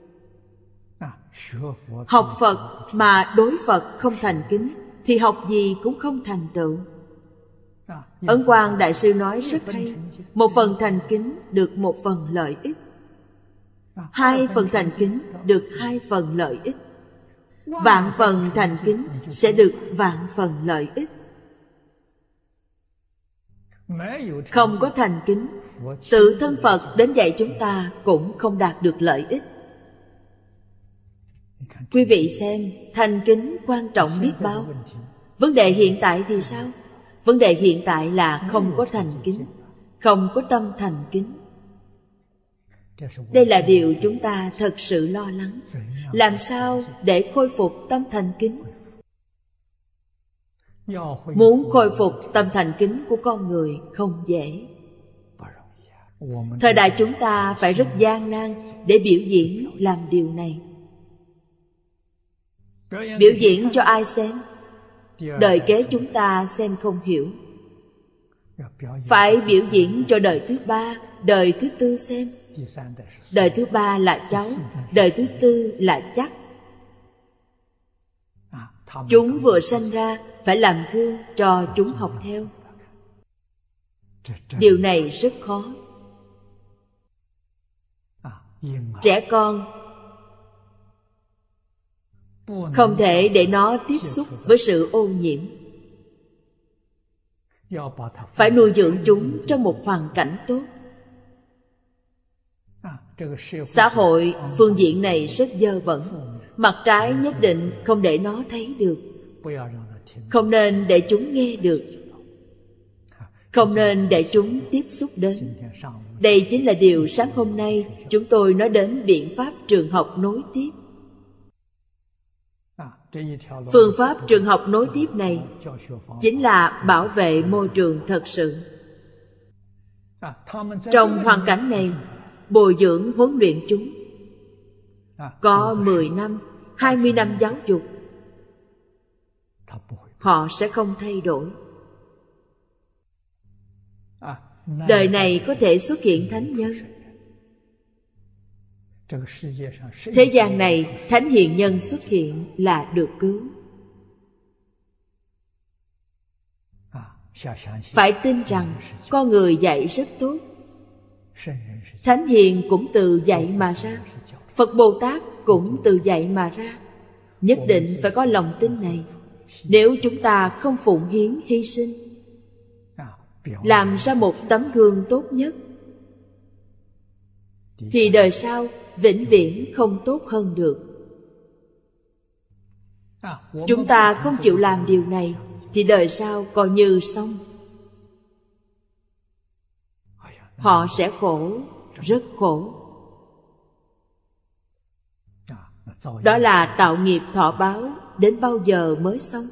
Học Phật mà đối Phật không thành kính thì học gì cũng không thành tựu. Ấn Quang Đại Sư nói rất hay, một phần thành kính được một phần lợi ích, hai phần thành kính được hai phần lợi ích, vạn phần thành kính sẽ được vạn phần lợi ích. Không có thành kính, tự thân Phật đến dạy chúng ta cũng không đạt được lợi ích. Quý vị xem, thành kính quan trọng biết bao. Vấn đề hiện tại thì sao? Vấn đề hiện tại là không có thành kính, không có tâm thành kính. Đây là điều chúng ta thật sự lo lắng. Làm sao để khôi phục tâm thành kính? Muốn khôi phục tâm thành kính của con người không dễ. Thời đại chúng ta phải rất gian nan để biểu diễn làm điều này. Biểu diễn cho ai xem? Đời kế chúng ta xem không hiểu. Phải biểu diễn cho đời thứ ba, đời thứ tư xem. Đời thứ ba là cháu, đời thứ tư là chắc. Chúng vừa sanh ra phải làm gương cho chúng học theo. Điều này rất khó. Trẻ con không thể để nó tiếp xúc với sự ô nhiễm. Phải nuôi dưỡng chúng trong một hoàn cảnh tốt. Xã hội phương diện này rất dơ bẩn. Mặt trái nhất định không để nó thấy được. Không nên để chúng nghe được. Không nên để chúng tiếp xúc đến. Đây chính là điều sáng hôm nay chúng tôi nói đến biện pháp trường học nối tiếp. Phương pháp trường học nối tiếp này chính là bảo vệ môi trường thật sự. Trong hoàn cảnh này, bồi dưỡng huấn luyện chúng. Có mười năm, hai mươi năm giáo dục, họ sẽ không thay đổi. Đời này có thể xuất hiện thánh nhân. Thế gian này thánh hiền nhân xuất hiện là được cứu. Phải tin rằng con người dạy rất tốt. Thánh hiền cũng từ dạy mà ra, Phật Bồ Tát cũng từ dạy mà ra. Nhất định phải có lòng tin này. Nếu chúng ta không phụng hiến hy sinh, làm ra một tấm gương tốt nhất, thì đời sau vĩnh viễn không tốt hơn được. Chúng ta không chịu làm điều này thì đời sau coi như xong. Họ sẽ khổ, rất khổ. Đó là tạo nghiệp thọ báo, đến bao giờ mới xong?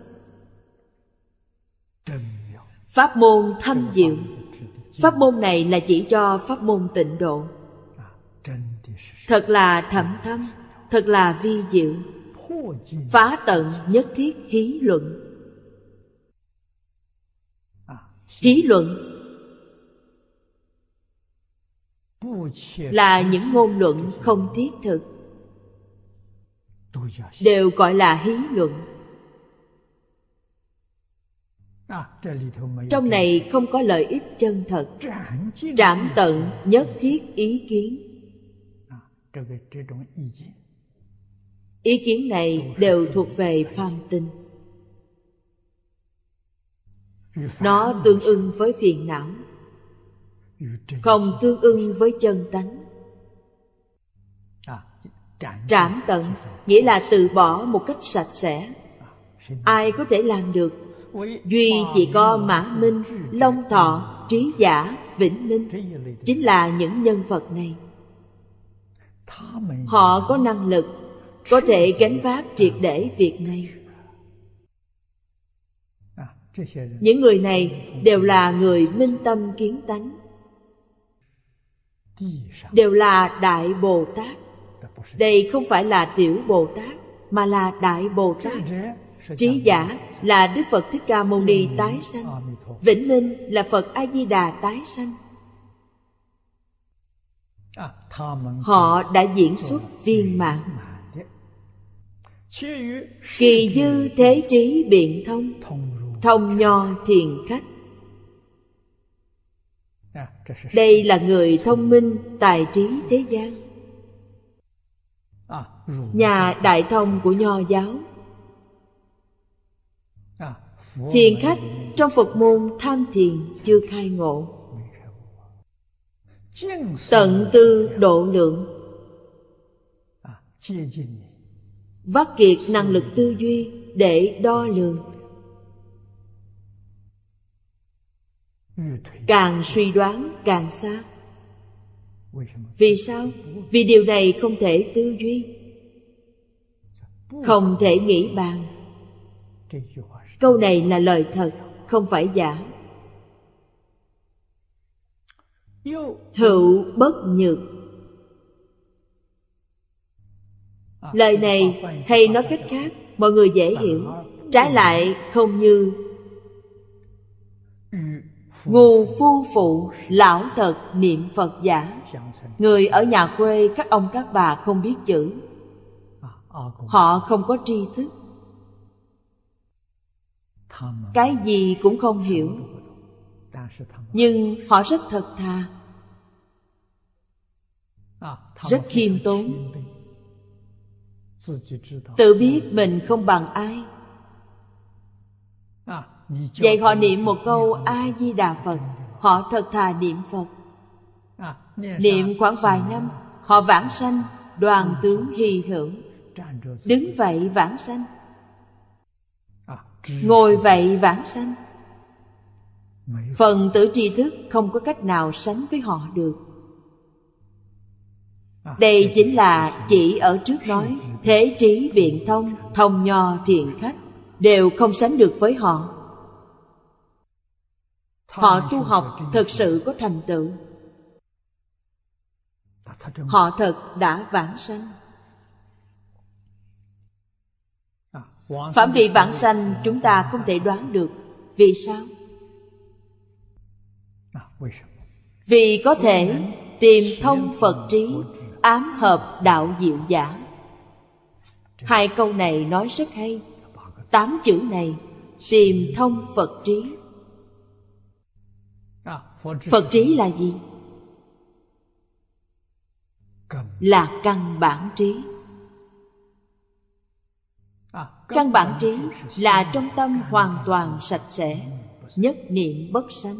Pháp môn thâm diệu. Pháp môn này là chỉ cho pháp môn tịnh độ. Thật là thâm thâm, thật là vi diệu. Phá tận nhất thiết hí luận. Hí luận là những ngôn luận không thiết thực, đều gọi là hí luận. Trong này không có lợi ích chân thật, trảm tận nhất thiết ý kiến. Ý kiến này đều thuộc về phàm tinh. Nó tương ưng với phiền não, không tương ưng với chân tánh. Trảm tận nghĩa là từ bỏ một cách sạch sẽ. Ai có thể làm được? Duy chỉ có Mã Minh, Long Thọ, Trí Giả, Vĩnh Minh, chính là những nhân vật này. Họ có năng lực, có thể gánh vác triệt để việc này. Những người này đều là người minh tâm kiến tánh, đều là Đại Bồ Tát. Đây không phải là Tiểu Bồ Tát, mà là Đại Bồ Tát. Trí Giả là Đức Phật Thích Ca Mâu Ni tái sanh. Vĩnh Minh là Phật A-di-đà tái sanh. Họ đã diễn xuất viên mãn. Kỳ dư thế trí biện thông, thông nho thiền khách. Đây là người thông minh, tài trí thế gian. Nhà đại thông của Nho giáo. Thiền khách trong Phật môn tham thiền chưa khai ngộ. Tận tư độ lượng, vắt kiệt năng lực tư duy để đo lường. Càng suy đoán càng xa. Vì sao? Vì điều này không thể tư duy, không thể nghĩ bàn. Câu này là lời thật, không phải giả. Hữu bất nhược. Lời này hay nói cách khác, mọi người dễ hiểu. Trái lại không như ngu phu phụ, lão thật niệm Phật giả. Người ở nhà quê, các ông các bà không biết chữ, họ không có tri thức, cái gì cũng không hiểu, nhưng họ rất thật thà, rất khiêm tốn, tự biết mình không bằng ai. Vậy họ niệm một câu A-di-đà Phật, họ thật thà niệm Phật. Niệm khoảng vài năm, họ vãng sanh, đoàn tướng hy hữu. Đứng vậy vãng sanh, ngồi vậy vãng sanh. Phần tử tri thức không có cách nào sánh với họ được. Đây chính là chỉ ở trước nói thế trí biện thông, thông nho thiền khách đều không sánh được với họ. Họ tu học thật sự có thành tựu, họ thật đã vãng sanh. Phạm vị vãng sanh chúng ta không thể đoán được. Vì sao? Vì có thể tìm thông Phật trí, ám hợp đạo diệu giả. Hai câu này nói rất hay. Tám chữ này, tìm thông Phật trí. Phật trí là gì? Là căn bản trí. Căn bản trí là trong tâm hoàn toàn sạch sẽ, nhất niệm bất sanh.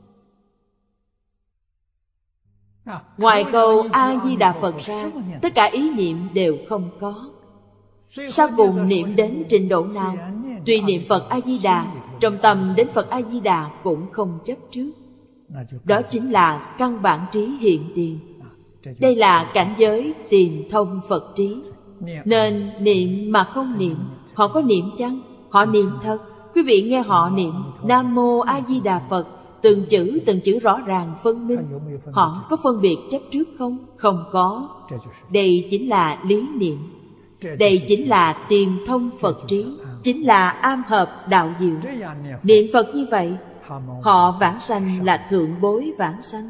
Ngoài câu A-di-đà Phật ra, tất cả ý niệm đều không có. Sau cùng niệm đến trình độ nào, tuy niệm Phật A-di-đà, trong tâm đến Phật A-di-đà cũng không chấp trước. Đó chính là căn bản trí hiện tiền. Đây là cảnh giới tìm thông Phật trí. Nên niệm mà không niệm. Họ có niệm chăng? Họ niệm thật. Quý vị nghe họ niệm Nam Mô A Di Đà Phật, từng chữ từng chữ rõ ràng phân minh. Họ có phân biệt chấp trước không? Không có. Đây chính là lý niệm. Đây chính là tìm thông Phật trí, chính là am hợp đạo diệu. Niệm Phật như vậy, họ vãng sanh là thượng bối vãng sanh.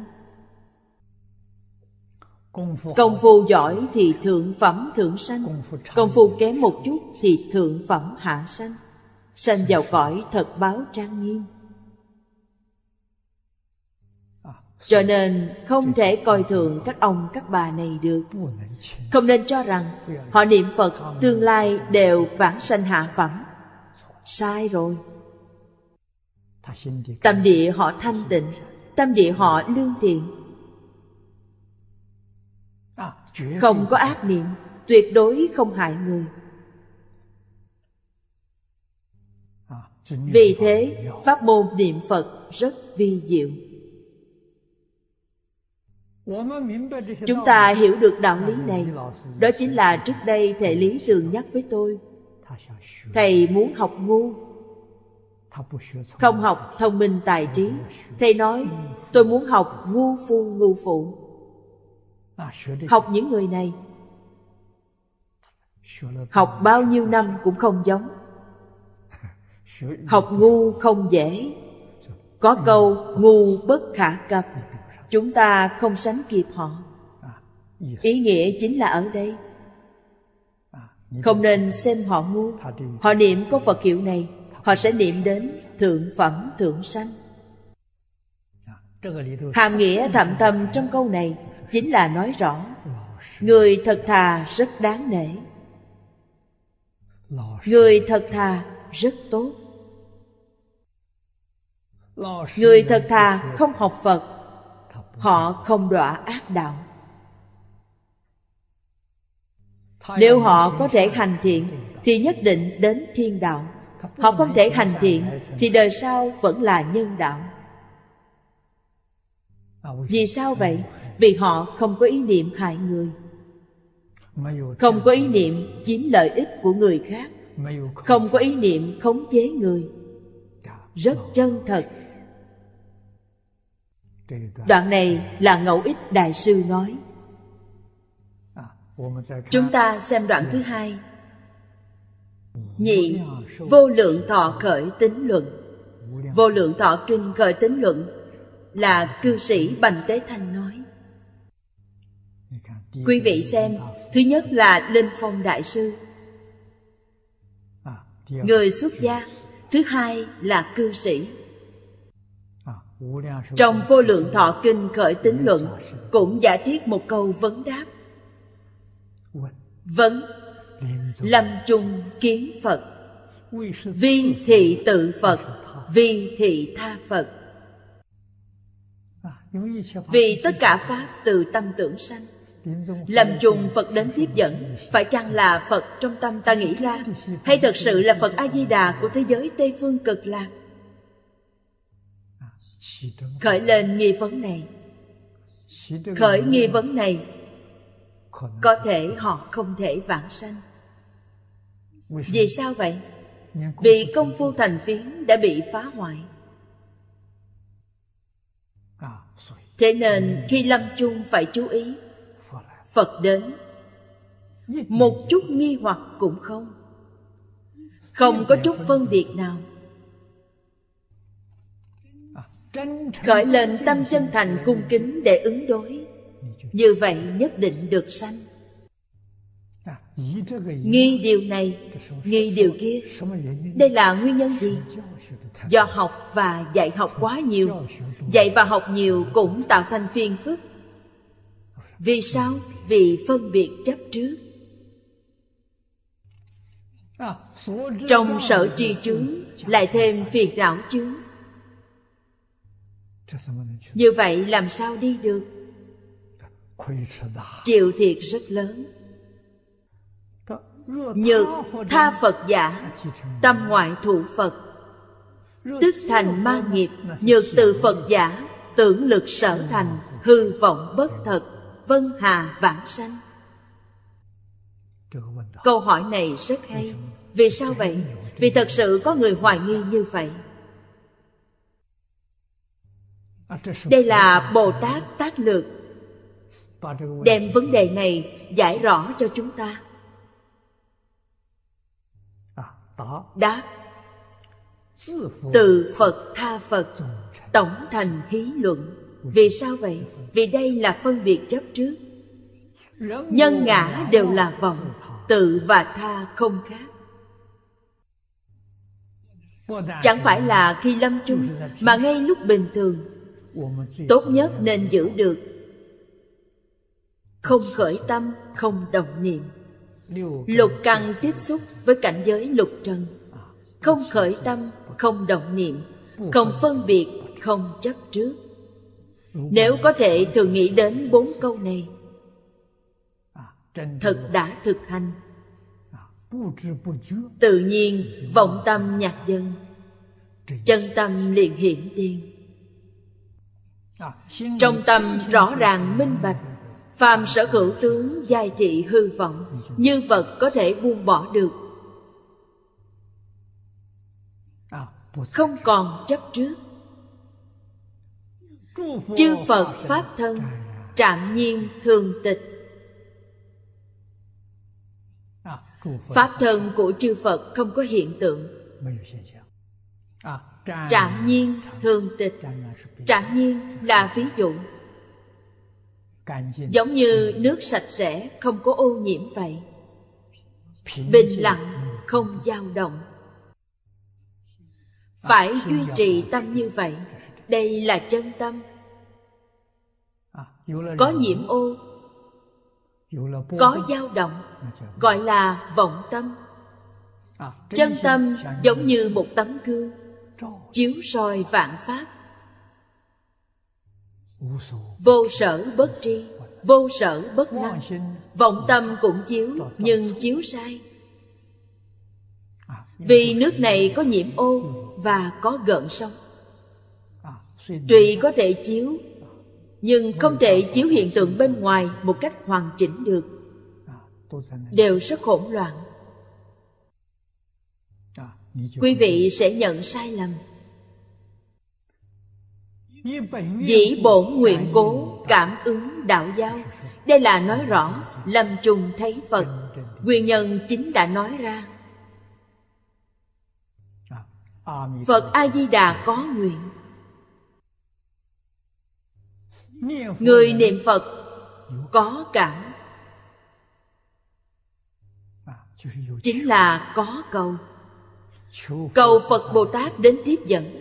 Công phu giỏi thì thượng phẩm thượng sanh, công phu kém một chút thì thượng phẩm hạ sanh, sanh vào cõi thật báo trang nghiêm. Cho nên không thể coi thường các ông các bà này được. Không nên cho rằng họ niệm Phật tương lai đều vãng sanh hạ phẩm. Sai rồi. tâm địa họ thanh tịnh, tâm địa họ lương thiện, không có ác niệm, tuyệt đối không hại người. Vì thế, pháp môn niệm Phật rất vi diệu. Chúng ta hiểu được đạo lý này. Đó chính là trước đây thầy Lý thường nhắc với tôi. Thầy muốn học ngu, không học thông minh tài trí. Thầy nói, tôi muốn học ngu phu ngu phụ. Học những người này, học bao nhiêu năm cũng không giống. Học ngu không dễ. Có câu ngu bất khả cập, chúng ta không sánh kịp họ. Ý nghĩa chính là ở đây, không nên xem họ ngu. Họ niệm câu Phật hiệu này, họ sẽ niệm đến thượng phẩm thượng sanh. Hàm nghĩa thậm thầm trong câu này chính là nói rõ người thật thà rất đáng nể, người thật thà rất tốt. Người thật thà không học Phật, họ không đọa ác đạo. Nếu họ có thể hành thiện thì nhất định đến thiên đạo. Họ không thể hành thiện thì đời sau vẫn là nhân đạo. Vì sao vậy? Vì họ không có ý niệm hại người, không có ý niệm chiếm lợi ích của người khác, không có ý niệm khống chế người. Rất chân thật. Đoạn này là Ngẫu Ích Đại Sư nói. Chúng ta xem đoạn thứ hai. Nhị, Vô Lượng Thọ Khởi Tín Luận. Vô Lượng Thọ Kinh Khởi Tín Luận là cư sĩ Bành Tế Thanh nói. Quý vị xem, thứ nhất là Linh Phong Đại Sư, người xuất gia. Thứ hai là cư sĩ. Trong Vô Lượng Thọ Kinh Khởi Tín Luận cũng giải thiết một câu vấn đáp. Vấn: lâm chung kiến Phật, vi thị tự Phật, vi thị tha Phật. Vì tất cả pháp từ tâm tưởng sanh. Lâm chung Phật đến tiếp dẫn, phải chăng là Phật trong tâm ta nghĩ ra, hay thật sự là Phật A-di-đà của thế giới Tây Phương Cực Lạc? Khởi lên nghi vấn này, khởi nghi vấn này, có thể họ không thể vãng sanh. Vì sao vậy? Vì công phu thành phiến đã bị phá hoại. Thế nên khi lâm chung phải chú ý. Phật đến, một chút nghi hoặc cũng không, không có chút phân biệt nào. Khởi lên tâm chân thành cung kính để ứng đối, như vậy nhất định được sanh. Nghi điều này, nghi điều kia, đây là nguyên nhân gì? Do học và dạy học quá nhiều. Dạy và học nhiều cũng tạo thành phiền phức. Vì sao? Vì phân biệt chấp trước. Trong sở tri chướng lại thêm phiền não chướng. Như vậy làm sao đi được? Chịu thiệt rất lớn. Nhược tha Phật giả, tâm ngoại thụ Phật, tức thành ma nghiệp. Nhược từ Phật giả, tưởng lực sở thành, hư vọng bất thật, vân hà vãng sanh. Câu hỏi này rất hay. Vì sao vậy? Vì thật sự có người hoài nghi như vậy. Đây là Bồ Tát Tác Lược đem vấn đề này giải rõ cho chúng ta. Đáp: từ Phật tha Phật, tổng thành hí luận. Vì sao vậy? Vì đây là phân biệt chấp trước. Nhân ngã đều là vọng, tự và tha không khác. Chẳng phải là khi lâm chung, mà ngay lúc bình thường, tốt nhất nên giữ được không khởi tâm, không động niệm. Lục căn tiếp xúc với cảnh giới lục trần, không khởi tâm, không động niệm, không phân biệt, không chấp trước. Nếu có thể thường nghĩ đến bốn câu này, thật đã thực hành, tự nhiên vọng tâm nhạt dần, chân tâm liền hiển tiền. Trong tâm rõ ràng minh bạch, phàm sở hữu tướng giai thị hư vọng, như vật có thể buông bỏ được, không còn chấp trước. Chư Phật Pháp thân trạm nhiên thường tịch. Pháp thân của chư Phật không có hiện tượng. Trạm nhiên thường tịch. Trạm nhiên là ví dụ, giống như nước sạch sẽ không có ô nhiễm vậy, bình lặng không dao động. Phải duy trì tâm như vậy. Đây là chân tâm. Có nhiễm ô, có dao động, gọi là vọng tâm. Chân tâm giống như một tấm gương, chiếu soi vạn pháp. Vô sở bất tri, vô sở bất năng. Vọng tâm cũng chiếu, nhưng chiếu sai. Vì nước này có nhiễm ô và có gợn sóng. Tuy có thể chiếu, nhưng không thể chiếu hiện tượng bên ngoài một cách hoàn chỉnh được, đều rất hỗn loạn. Quý vị sẽ nhận sai lầm. Dĩ bổn nguyện cố cảm ứng đạo giao. Đây là nói rõ lâm chung thấy Phật. Nguyên nhân chính đã nói ra. Phật A-di-đà có nguyện. Người niệm Phật có cảm, chính là có cầu. Cầu Phật Bồ Tát đến tiếp dẫn,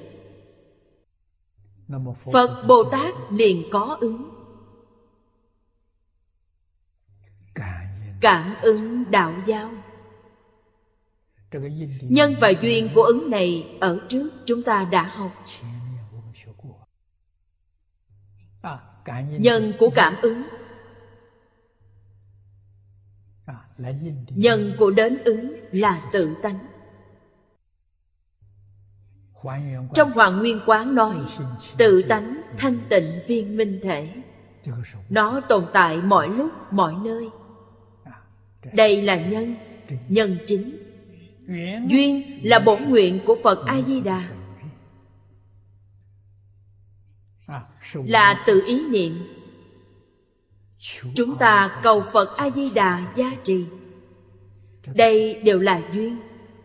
Phật Bồ Tát liền có ứng. Cảm ứng đạo giao. Nhân và duyên của ứng này ở trước chúng ta đã học. Nhân của cảm ứng, nhân của đến ứng là tự tánh. Trong Hoàn Nguyên Quán nói, tự tánh thanh tịnh viên minh thể. Nó tồn tại mọi lúc, mọi nơi. Đây là nhân, nhân chính. Duyên là bổn nguyện của Phật A-di-đà, là tự ý niệm. Chúng ta cầu Phật A-di-đà gia trì. Đây đều là duyên.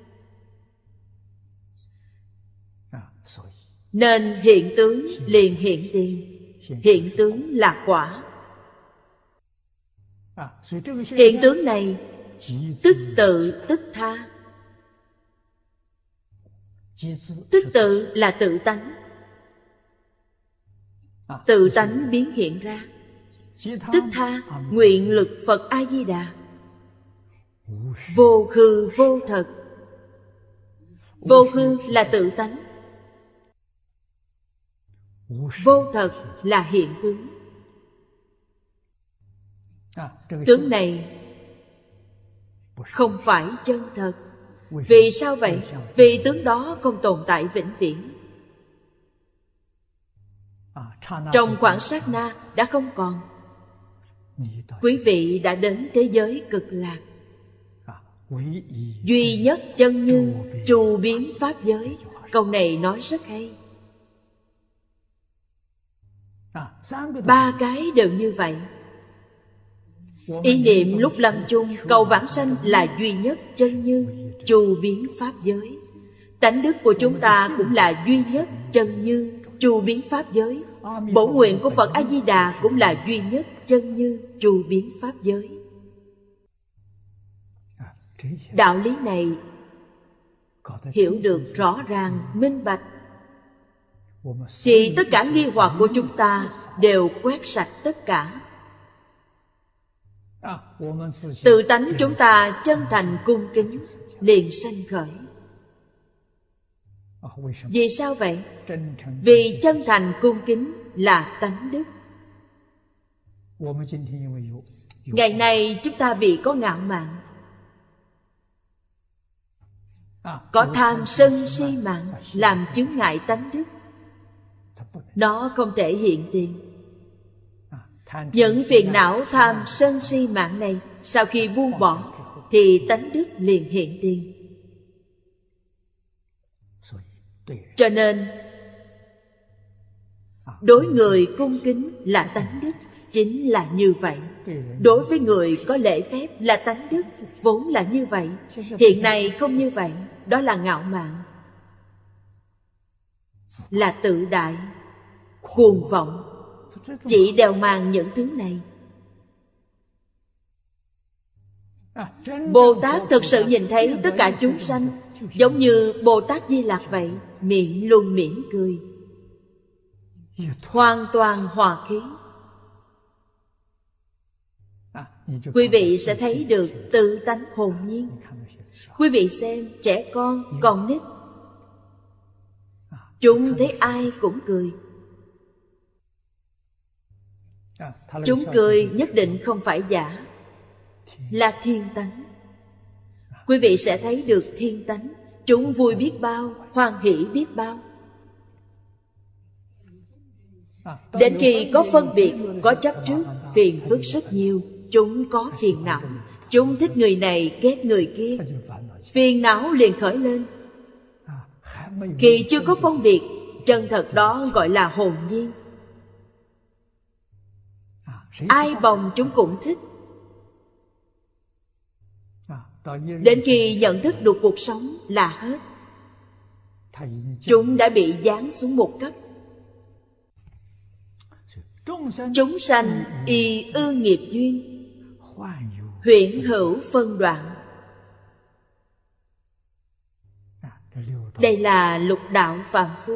Nên hiện tướng liền hiện tiền. Hiện tướng là quả. Hiện tướng này tức tự tức tha. Tức tự là tự tánh. Tự tánh biến hiện ra. Tức tha nguyện lực Phật A-di-đà. Vô hư vô thật. Vô hư là tự tánh, vô thật là hiện tướng. Tướng này không phải chân thật. Vì sao vậy? Vì tướng đó không tồn tại vĩnh viễn. Trong khoảng sát na đã không còn. Quý vị đã đến thế giới cực lạc. Duy nhất chân như, trù biến pháp giới. Câu này nói rất hay. Ba cái đều như vậy. Ý niệm lúc lâm chung cầu vãng sanh là duy nhất chân như, trù biến pháp giới. Tánh đức của chúng ta cũng là duy nhất chân như, trù biến pháp giới. Bổn nguyện của Phật A-di-đà cũng là duy nhất chân như, trù biến pháp giới. Đạo lý này hiểu được rõ ràng, minh bạch, thì tất cả nghi hoặc của chúng ta đều quét sạch tất cả. Tự tánh chúng ta chân thành cung kính liền sanh khởi. Vì sao vậy? Vì chân thành cung kính là tánh đức. Ngày nay chúng ta bị có ngạo mạn, có tham sân si mạng làm chướng ngại tánh đức. Nó không thể hiện tiền. Những phiền não tham sân si mạng này sau khi buông bỏ thì tánh đức liền hiện tiền. Cho nên đối người cung kính là tánh đức, chính là như vậy. Đối với người có lễ phép là tánh đức, vốn là như vậy. Hiện nay không như vậy, đó là ngạo mạn, là tự đại, cuồng vọng, chỉ đeo mang những thứ này. Bồ Tát thực sự nhìn thấy tất cả chúng sanh giống như Bồ Tát Di Lặc vậy, miệng luôn mỉm cười, hoàn toàn hòa khí. Quý vị sẽ thấy được tự tánh hồn nhiên. Quý vị xem trẻ con, con nít, chúng thấy ai cũng cười. Chúng cười nhất định không phải giả, là thiên tánh. Quý vị sẽ thấy được thiên tánh. Chúng vui biết bao, hoan hỷ biết bao. Đến khi có phân biệt, có chấp trước, phiền phức rất nhiều. Chúng có phiền não. Chúng thích người này, ghét người kia, phiền não liền khởi lên. Khi chưa có phân biệt, chân thật đó gọi là hồn nhiên. Ai bồng chúng cũng thích. Đến khi nhận thức được cuộc sống là hết. Chúng đã bị giáng xuống một cấp. Chúng sanh y ư nghiệp duyên, huyễn hữu phân đoạn. Đây là lục đạo phàm phu.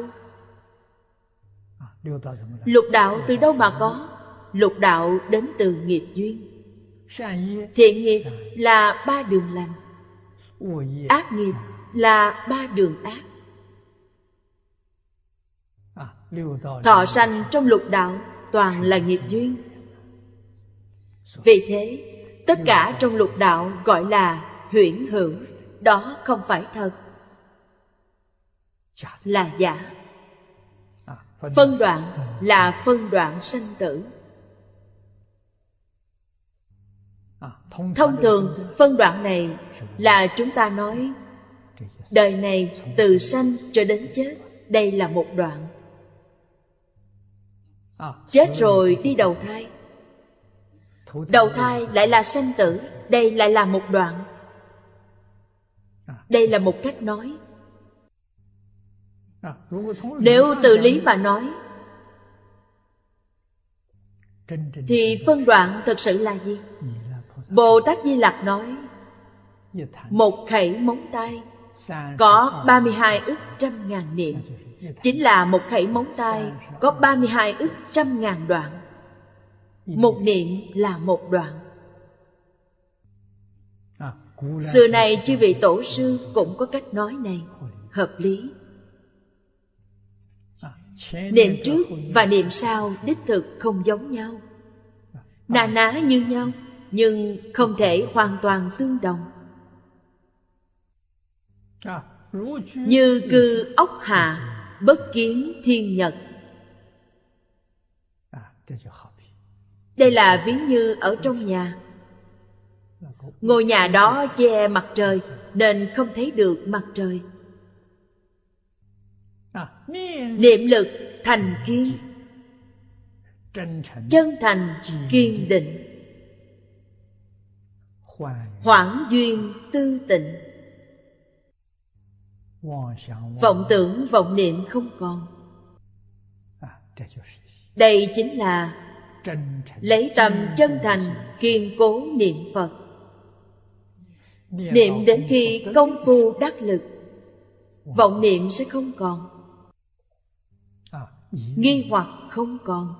Lục đạo từ đâu mà có? Lục đạo đến từ nghiệp duyên. Thiện nghiệp là ba đường lành, ác nghiệp là ba đường ác. Thọ sanh trong lục đạo toàn là nghiệp duyên. Vì thế tất cả trong lục đạo gọi là huyễn hữu. Đó không phải thật, là giả. Phân đoạn là phân đoạn sanh tử. Thông thường phân đoạn này là chúng ta nói đời này từ sanh cho đến chết, đây là một đoạn. Chết rồi đi đầu thai, đầu thai lại là sanh tử, đây lại là một đoạn. Đây là một cách nói. Nếu từ lý mà nói thì phân đoạn thật sự là gì? Bồ Tát Di Lặc nói một khẩy móng tay có ba mươi hai ức trăm ngàn niệm. Chính là một khẩy móng tay có ba mươi hai ức trăm ngàn đoạn. Một niệm là một đoạn. Xưa nay chư vị tổ sư cũng có cách nói này, hợp lý. Niệm trước và niệm sau đích thực không giống nhau, na ná như nhau, nhưng không thể hoàn toàn tương đồng. Như cư ốc hạ, bất kiến thiên nhật. Đây là ví như ở trong nhà. Ngôi nhà đó che mặt trời nên không thấy được mặt trời. Niệm lực thành kiên, chân thành kiên định, hoãn duyên tư tịnh. Vọng tưởng vọng niệm không còn. Đây chính là lấy tâm chân thành kiên cố niệm Phật. Niệm đến khi công phu đắc lực, vọng niệm sẽ không còn, nghi hoặc không còn.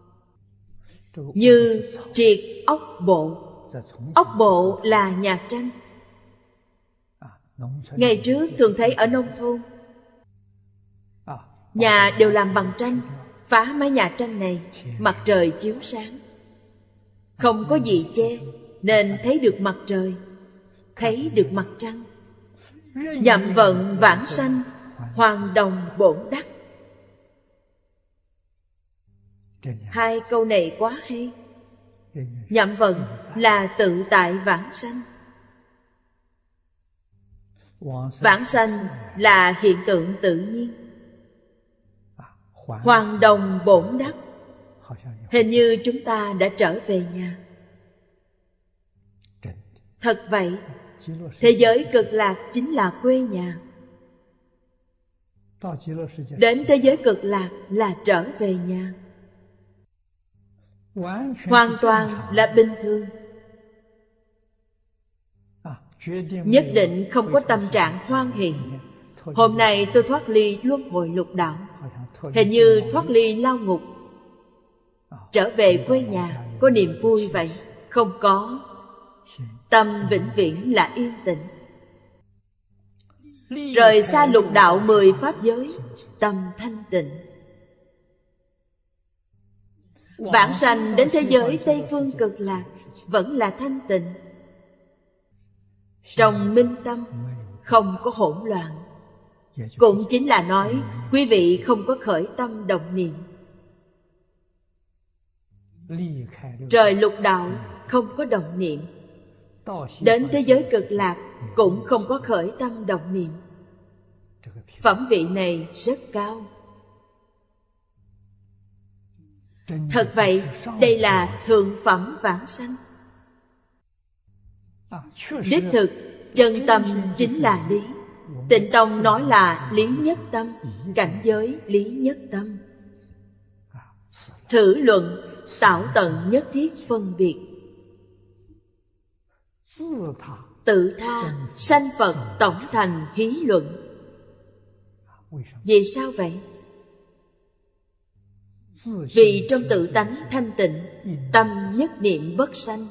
Như triệt ốc bộ. Ốc bộ là nhạc tranh. Ngày trước thường thấy ở nông thôn, Nhà đều làm bằng tranh. Phá mái nhà tranh này, mặt trời chiếu sáng. Không có gì che, nên thấy được mặt trời, thấy được mặt trăng. Nhậm vận vãng sanh, hoàng đồng bổn đắc. Hai câu này quá hay. Nhậm vận là tự tại vãng sanh. Vãng sanh là hiện tượng tự nhiên. Hoàng đồng bổn đắc, hình như chúng ta đã trở về nhà. Thật vậy, thế giới cực lạc chính là quê nhà. Đến thế giới cực lạc là trở về nhà. Hoàn toàn là bình thường. Nhất định không có tâm trạng hoan hỷ. Hôm nay tôi thoát ly luân hồi lục đạo, hình như thoát ly lao ngục, trở về quê nhà, có niềm vui vậy. Không có. Tâm vĩnh viễn là yên tĩnh. Rời xa lục đạo mười pháp giới, tâm thanh tịnh. Vãng sanh đến thế giới Tây Phương cực lạc, vẫn là thanh tịnh. Trong minh tâm không có hỗn loạn. Cũng chính là nói quý vị không có khởi tâm động niệm. Trời lục đạo không có động niệm. Đến thế giới cực lạc cũng không có khởi tâm động niệm. Phẩm vị này rất cao. Thật vậy, đây là thượng phẩm vãng sanh. Đích thực, chân tâm chính là lý. Tịnh Tông nói là lý nhất tâm, cảnh giới lý nhất tâm. Thử luận, tạo tận nhất thiết phân biệt. Tự tha, sanh Phật tổng thành hí luận. Vì sao vậy? Vì trong tự tánh thanh tịnh, tâm nhất niệm bất sanh.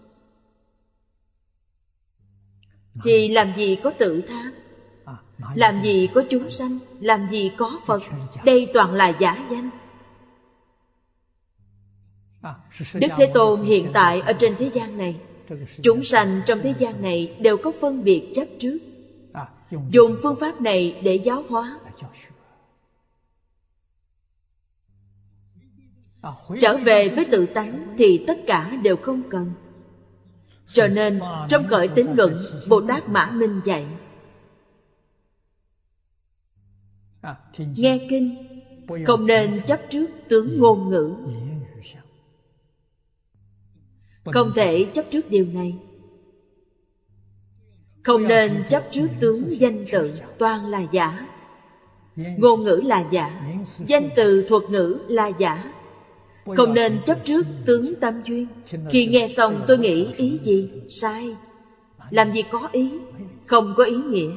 Thì làm gì có tự tha, làm gì có chúng sanh, làm gì có Phật. Đây toàn là giả danh. Đức Thế Tôn hiện tại ở trên thế gian này, chúng sanh trong thế gian này đều có phân biệt chấp trước. Dùng phương pháp này để giáo hóa. Trở về với tự tánh thì tất cả đều không cần. Cho nên trong Khởi Tín Luận, Bồ Tát Mã Minh dạy: nghe kinh không nên chấp trước tướng ngôn ngữ. Không thể chấp trước điều này. Không nên chấp trước tướng danh tự, toàn là giả. Ngôn ngữ là giả, danh từ thuật ngữ là giả. Không nên chấp trước tướng tâm duyên. Khi nghe xong tôi nghĩ ý gì? Sai. Làm gì có ý? Không có ý nghĩa.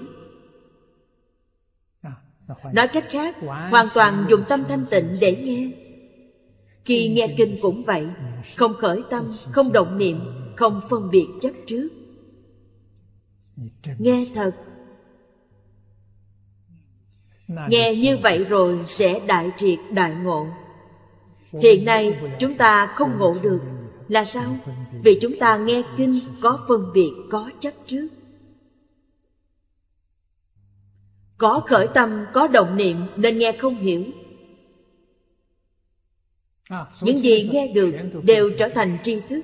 Nói cách khác, hoàn toàn dùng tâm thanh tịnh để nghe. Khi nghe kinh cũng vậy, không khởi tâm, không động niệm, không phân biệt chấp trước. Nghe thật. Nghe như vậy rồi sẽ đại triệt đại ngộ. Hiện nay chúng ta không ngộ được. Là sao? Vì chúng ta nghe kinh có phân biệt, có chấp trước. Có khởi tâm, có động niệm nên nghe không hiểu. Những gì nghe được đều trở thành tri thức.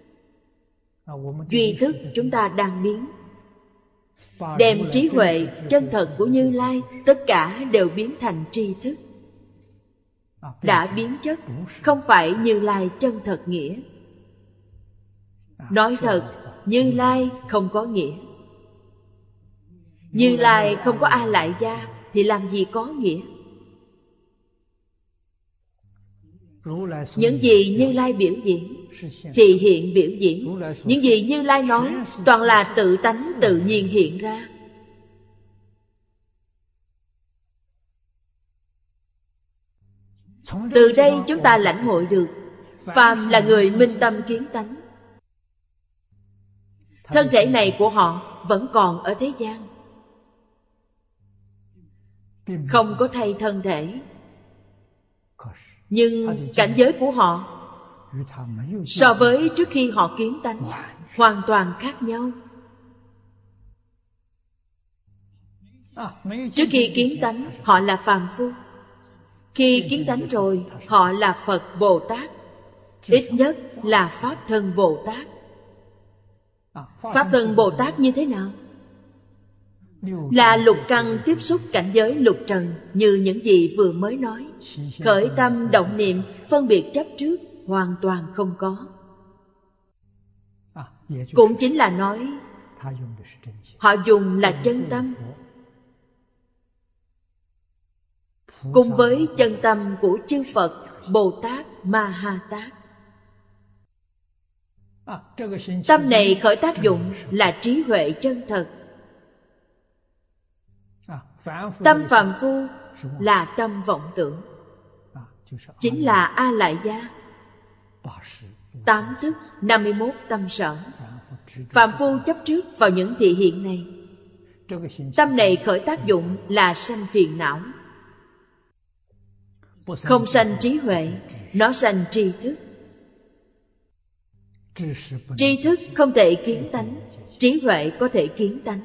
Duy thức chúng ta đang biến. Đem trí huệ chân thật của Như Lai tất cả đều biến thành tri thức. Đã biến chất, không phải Như Lai chân thật nghĩa. Nói thật, Như Lai không có nghĩa. Như Lai không có A Lại Gia thì làm gì có nghĩa. Những gì Như Lai biểu diễn thì hiện biểu diễn. Những gì Như Lai nói toàn là tự tánh tự nhiên hiện ra. Từ đây chúng ta lãnh hội được, phàm là người minh tâm kiến tánh. Thân thể này của họ vẫn còn ở thế gian, không có thay thân thể. Nhưng cảnh giới của họ so với trước khi họ kiến tánh hoàn toàn khác nhau. Trước khi kiến tánh, họ là phàm phu. Khi kiến tánh rồi, họ là Phật Bồ Tát. Ít nhất là Pháp Thân Bồ Tát. Pháp Thân Bồ Tát như thế nào? Là lục căn tiếp xúc cảnh giới lục trần, như những gì vừa mới nói. Khởi tâm động niệm, phân biệt chấp trước hoàn toàn không có. Cũng chính là nói họ dùng là chân tâm, cùng với chân tâm của chư Phật Bồ Tát Ma Ha Tát. Tâm này khởi tác dụng là trí huệ chân thật. Tâm phàm phu là tâm vọng tưởng, chính là A Lại Gia. Tám thức, năm mươi mốt tâm sở. Phàm phu chấp trước vào những thị hiện này. Tâm này khởi tác dụng là sanh phiền não. Không sanh trí huệ, nó sanh tri thức. Tri thức không thể kiến tánh, trí huệ có thể kiến tánh.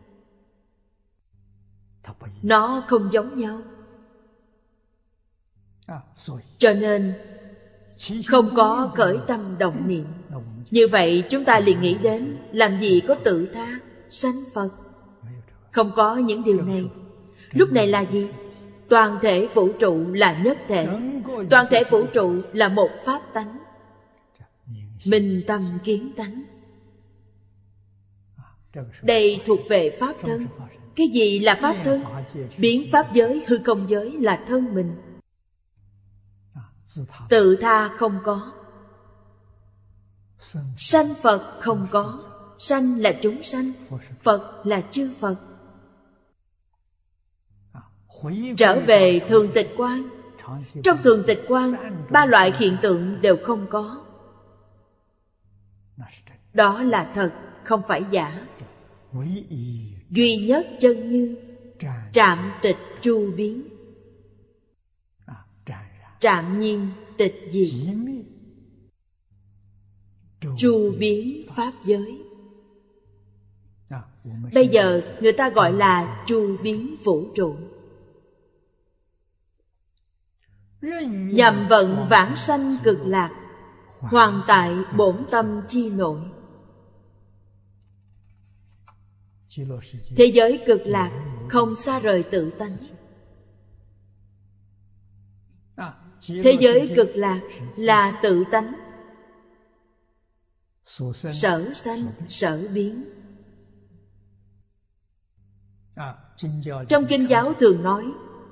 Nó không giống nhau. Cho nên không có khởi tâm động niệm. Như vậy chúng ta liền nghĩ đến làm gì có tự tha, sanh Phật. Không có những điều này. Lúc này là gì? Toàn thể vũ trụ là nhất thể. Toàn thể vũ trụ là một pháp tánh. Minh tâm kiến tánh. Đây thuộc về pháp thân. Cái gì là pháp thân? Biến pháp giới, hư không giới là thân mình. Tự tha không có. Sanh Phật không có. Sanh là chúng sanh, Phật là chư Phật. Trở về thường tịch quan. Trong thường tịch quan, ba loại hiện tượng đều không có. Đó là thật, không phải giả. Duy nhất chân như, trạm tịch chu biến. Trạm nhiên tịch diệt, chu biến pháp giới. Bây giờ người ta gọi là chu biến vũ trụ. Nhằm vận vãng sanh cực lạc, hoàn tại bổn tâm chi nội. Thế giới cực lạc không xa rời tự tánh. Thế giới cực lạc là tự tánh, sở sanh sở biến. Trong kinh giáo thường nói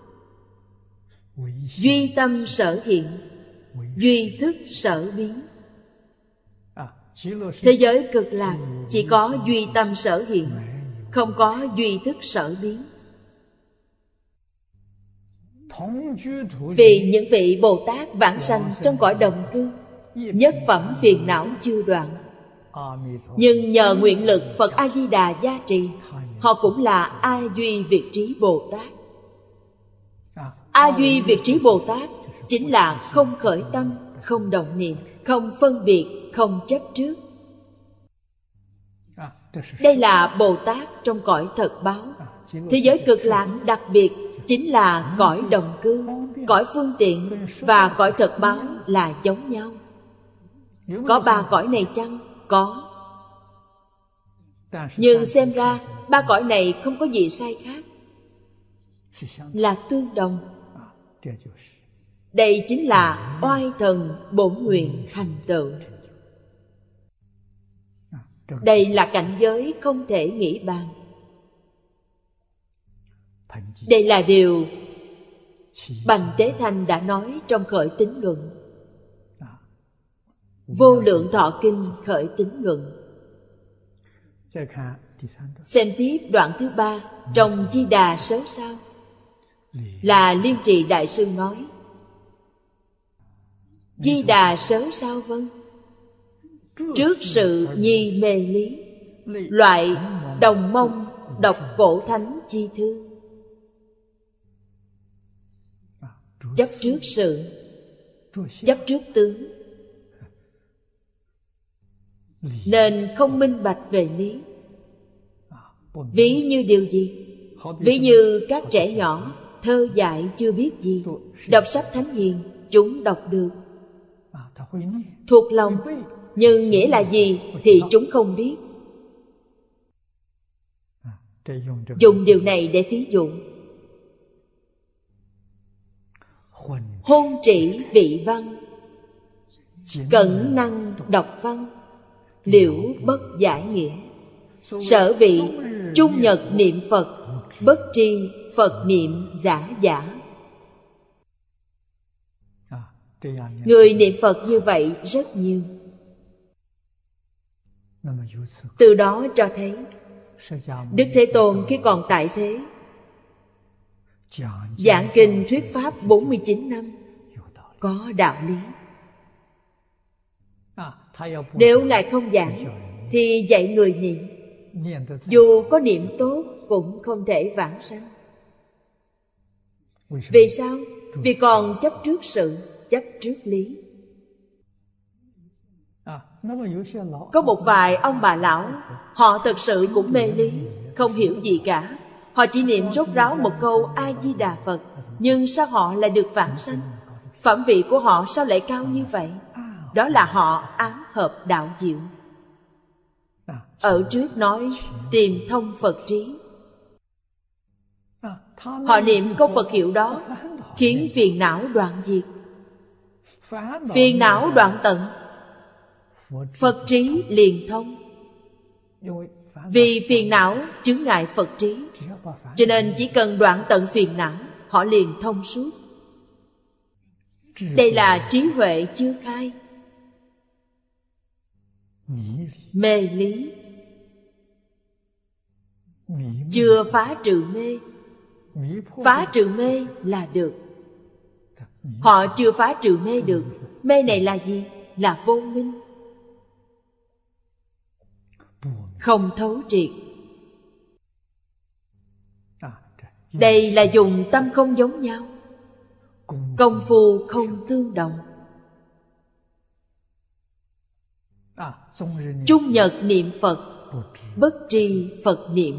duy tâm sở hiện, duy thức sở biến. Thế giới cực lạc chỉ có duy tâm sở hiện, không có duy thức sở biến. Vì những vị Bồ Tát vãng sanh trong cõi đồng cư, nhất phẩm phiền não chưa đoạn, nhưng nhờ nguyện lực Phật A-di-đà gia trì, họ cũng là A Duy Việt Trí Bồ Tát. A Duy Việt Trí Bồ Tát chính là không khởi tâm, không động niệm, không phân biệt, không chấp trước. Đây là Bồ Tát trong cõi thật báo. Thế giới cực lạc đặc biệt chính là cõi đồng cư, cõi phương tiện và cõi thật báo là giống nhau. Có ba cõi này chăng? Có. Nhưng xem ra ba cõi này không có gì sai khác, là tương đồng. Đây chính là oai thần bổn nguyện thành tựu. Đây là cảnh giới không thể nghĩ bàn. Đây là điều Bành Tế Thanh đã nói trong Khởi Tín Luận. Vô Lượng Thọ Kinh Khởi Tín Luận. Xem tiếp đoạn thứ ba trong Di Đà Sớ Sao, là Liên Trì Đại Sư nói: Di Đà Sớ Sao vâng, trước sự nhi mê lý, loại đồng mông đọc cổ thánh chi thư. Chấp trước sự chấp trước tướng, nên không minh bạch về lý. Ví như điều gì? Ví như các trẻ nhỏ thơ dại chưa biết gì, đọc sách thánh hiền chúng đọc được, thuộc lòng, nhưng nghĩa là gì thì chúng không biết. Dùng điều này để ví dụ. Hôn trĩ vị văn, cẩn năng đọc văn, liễu bất giải nghĩa. Sở vị chung nhật niệm Phật, bất tri Phật niệm giả giả. Người niệm Phật như vậy rất nhiều. Từ đó cho thấy Đức Thế Tôn khi còn tại thế giảng kinh thuyết pháp bốn mươi chín năm, có đạo lý. Nếu Ngài không giảng thì dạy người niệm, dù có niệm tốt cũng không thể vãng sanh. Vì sao? Vì còn chấp trước sự, chấp trước lý. Có một vài ông bà lão, họ thật sự cũng mê lý, không hiểu gì cả. Họ chỉ niệm rốt ráo một câu A-di-đà Phật, nhưng sao họ lại được vãng sanh? Phẩm vị của họ sao lại cao như vậy? Đó là họ ám hợp đạo diệu. Ở trước nói tìm thông Phật trí. Họ niệm câu Phật hiệu đó khiến phiền não đoạn diệt. Phiền não đoạn tận, Phật trí liền thông. Vì phiền não chướng ngại Phật trí, cho nên chỉ cần đoạn tận phiền não, họ liền thông suốt. Đây là trí huệ chưa khai, mê lý. Chưa phá trừ mê. Phá trừ mê là được. Họ chưa phá trừ mê được. Mê này là gì? Là vô minh, không thấu triệt. Đây là dùng tâm không giống nhau, công phu không tương đồng. Chung nhật niệm Phật, bất tri Phật niệm.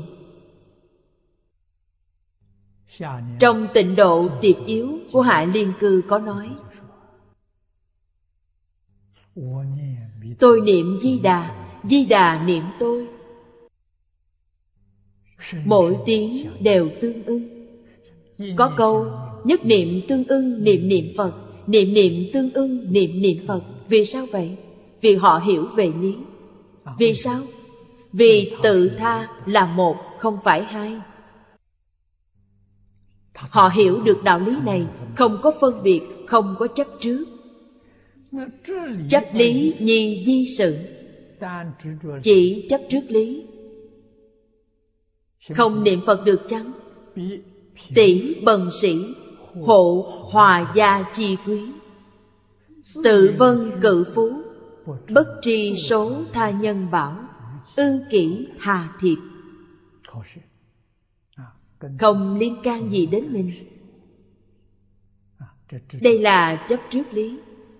Trong Tịnh Độ Tiệt Yếu của Hạ Liên Cư có nói: tôi niệm Di Đà, Di Đà niệm tôi. Mỗi tiếng đều tương ưng. Có câu nhất niệm tương ưng niệm niệm Phật, niệm niệm tương ưng niệm niệm Phật. Vì sao vậy? Vì họ hiểu về lý. Vì sao? Vì tự tha là một, không phải hai. Họ hiểu được đạo lý này, không có phân biệt, không có chấp trước. Chấp lý nhi di sự, chỉ chấp trước lý. Không niệm Phật được chăng? Tỷ bần sĩ, hộ hòa gia chi quý. Tự vân cự phú, bất tri số tha nhân bảo. Ư kỷ hà thiệp. Không liên can gì đến mình. Đây là chấp trước lý.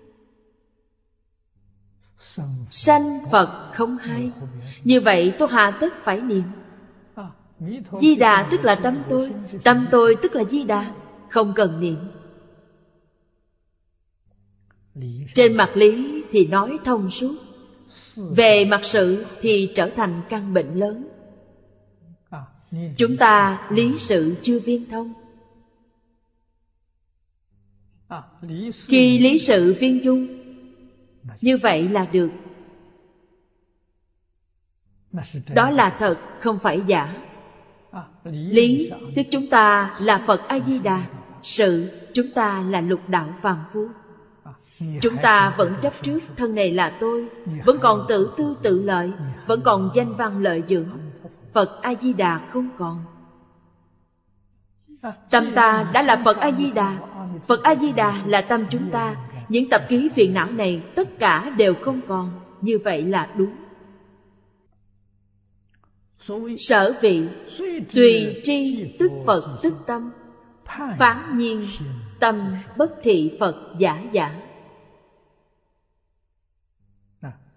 Sanh Phật không hai. Như vậy tôi hà tất phải niệm. Di Đà tức là tâm tôi, tâm tôi tức là Di Đà, không cần niệm. Trên mặt lý thì nói thông suốt, về mặt sự thì trở thành căn bệnh lớn. Chúng ta lý sự chưa viên thông. Khi lý sự viên dung, như vậy là được. Đó là thật, không phải giả. Lý tức chúng ta là Phật A-di-đà, sự chúng ta là lục đạo phàm phu. Chúng ta vẫn chấp trước thân này là tôi, vẫn còn tự tư tự lợi, vẫn còn danh văn lợi dưỡng. Phật A-di-đà không còn. Tâm ta đã là Phật A-di-đà. Phật A-di-đà là tâm chúng ta. Những tập khí phiền não này tất cả đều không còn. Như vậy là đúng. Sở vị tùy tri tức Phật tức tâm, phán nhiên tâm bất thị Phật giả giả.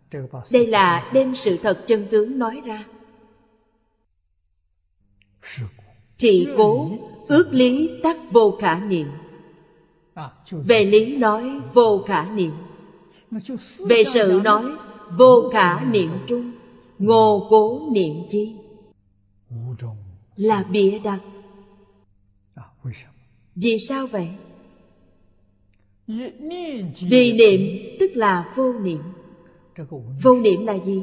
Đây là đem sự thật chân tướng nói ra. Thị cố, ước lý tắc vô khả niệm. Về lý nói vô khả niệm, về sự nói vô khả niệm trung. Ngô cố niệm chi? Là bịa đặt. Vì sao vậy? Vì niệm tức là vô niệm. Vô niệm là gì?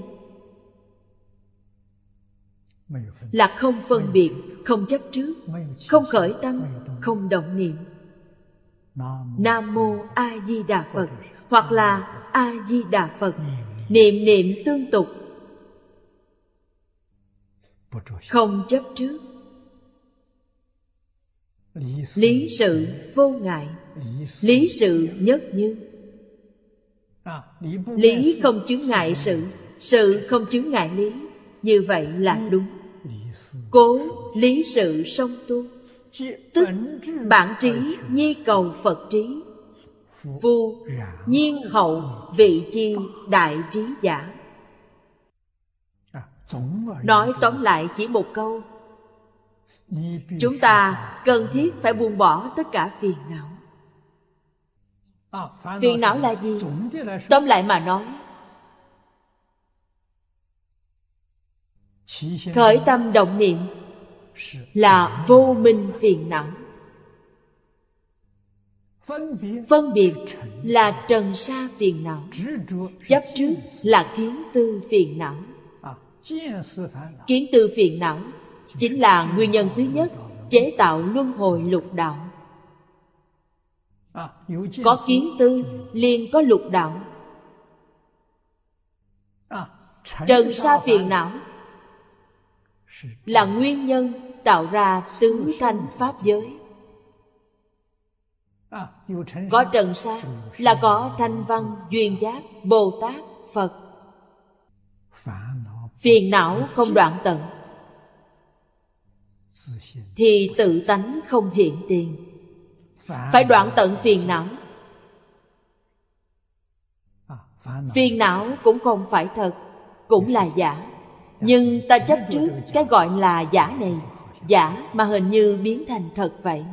Là không phân biệt, không chấp trước, không khởi tâm, không động niệm. Nam Mô A Di Đà Phật hoặc là A Di Đà Phật, niệm niệm tương tục, không chấp trước. Lý sự vô ngại, lý sự nhất như. Lý không chướng ngại sự, sự không chướng ngại lý. Như vậy là đúng. Cố lý sự song tu, tức bản trí nhi cầu Phật trí. Phu nhiên hậu vị chi đại trí giả. Nói tóm lại chỉ một câu: chúng ta cần thiết phải buông bỏ tất cả phiền não. Phiền não là gì? Tóm lại mà nói, khởi tâm động niệm là vô minh phiền não. Phân biệt là trần sa phiền não. Chấp trước là kiến tư phiền não. Kiến tư phiền não chính là nguyên nhân thứ nhất chế tạo luân hồi lục đạo. Có kiến tư liền có lục đạo. Trần sa phiền não là nguyên nhân tạo ra tứ thanh pháp giới. Có trần sa là có thanh văn, duyên giác, Bồ Tát, Phật. Phiền não không đoạn tận thì tự tánh không hiện tiền. Phải đoạn tận phiền não. Phiền não cũng không phải thật, cũng là giả. Nhưng ta chấp trước cái gọi là giả này, giả mà hình như biến thành thật vậy.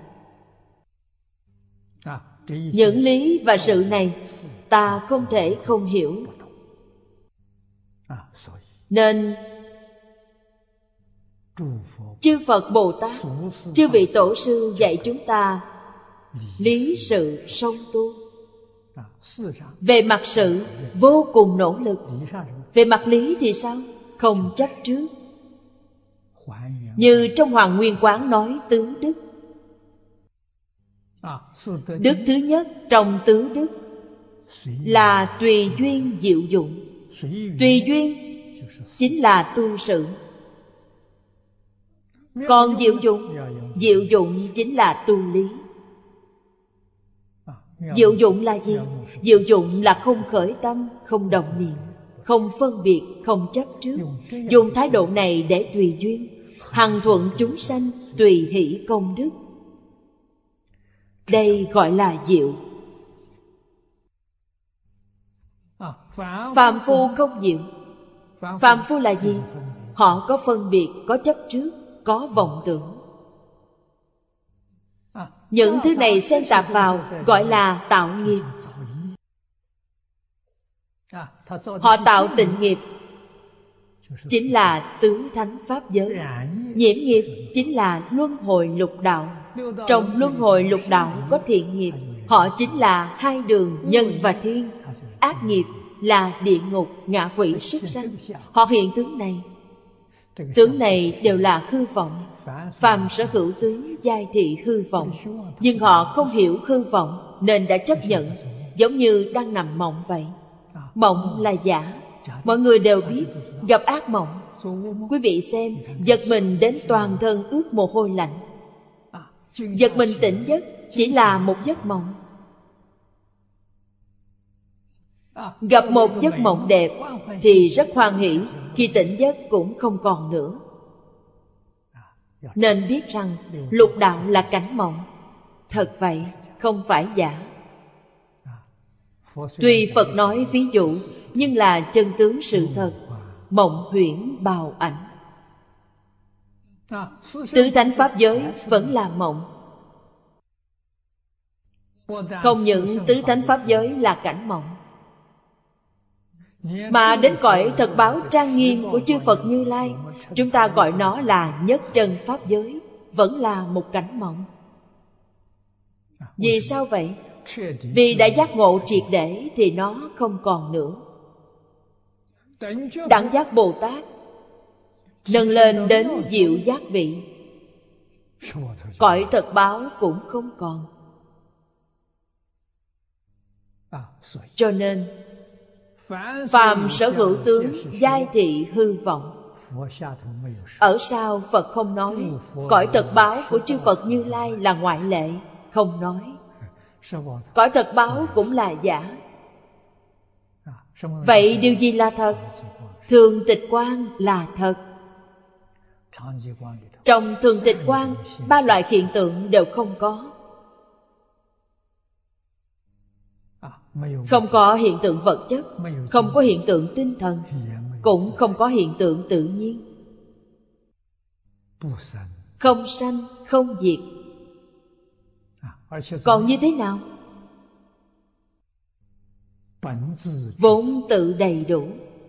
Những lý và sự này ta không thể không hiểu. Nên chư Phật Bồ Tát, chư vị tổ sư dạy chúng ta lý sự song tu. Về mặt sự vô cùng nỗ lực. Về mặt lý thì sao? Không chấp trước. Như trong Hoàng Nguyên Quán nói tứ đức. Đức thứ nhất trong tứ đức là tùy duyên diệu dụng. Tùy duyên chính là tu sự. Còn diệu dụng, diệu dụng chính là tu lý. Diệu dụng là gì? Diệu dụng là không khởi tâm, không động niệm, không phân biệt, không chấp trước. Dùng thái độ này để tùy duyên, hằng thuận chúng sanh, tùy hỷ công đức. Đây gọi là diệu. Phàm phu không diệu. Phàm phu là gì? Họ có phân biệt, có chấp trước, có vọng tưởng. Những thứ này xen tạp vào gọi là tạo nghiệp. Họ tạo tịnh nghiệp, chính là tứ thánh pháp giới. Nhiễm nghiệp chính là luân hồi lục đạo. Trong luân hồi lục đạo có thiện nghiệp, họ chính là hai đường nhân và thiên. Ác nghiệp là địa ngục, ngạ quỷ, súc sanh. Họ hiện tướng này. Tướng này đều là hư vọng. Phàm sở hữu tướng giai thị hư vọng. Nhưng họ không hiểu hư vọng nên đã chấp nhận, giống như đang nằm mộng vậy. Mộng là giả. Mọi người đều biết gặp ác mộng. Quý vị xem, giật mình đến toàn thân ướt mồ hôi lạnh. Giật mình tỉnh giấc chỉ là một giấc mộng. Gặp một giấc mộng đẹp thì rất hoan hỷ, khi tỉnh giấc cũng không còn nữa. Nên biết rằng lục đạo là cảnh mộng. Thật vậy, không phải giả. Tuy Phật nói ví dụ, nhưng là chân tướng sự thật, mộng huyễn bào ảnh. Tứ thánh pháp giới vẫn là mộng. Không những tứ thánh pháp giới là cảnh mộng, mà đến cõi thật báo trang nghiêm của chư Phật Như Lai, chúng ta gọi nó là nhất chân pháp giới, vẫn là một cảnh mộng. Vì sao vậy? Vì đã giác ngộ triệt để thì nó không còn nữa. Đẳng giác Bồ Tát nâng lên đến diệu giác vị, cõi thật báo cũng không còn. Cho nên phàm sở hữu tướng giai thị hư vọng. Ở sau Phật không nói, cõi thật báo của chư Phật Như Lai là ngoại lệ, không nói. Cõi thật báo cũng là giả. Vậy điều gì là thật? Thường tịch quang là thật. Trong thường tịch quang, ba loại hiện tượng đều không có. Không có hiện tượng vật chất, không có hiện tượng tinh thần, cũng không có hiện tượng tự nhiên. Không sanh, không diệt. Còn như thế nào? Vốn tự đầy đủ.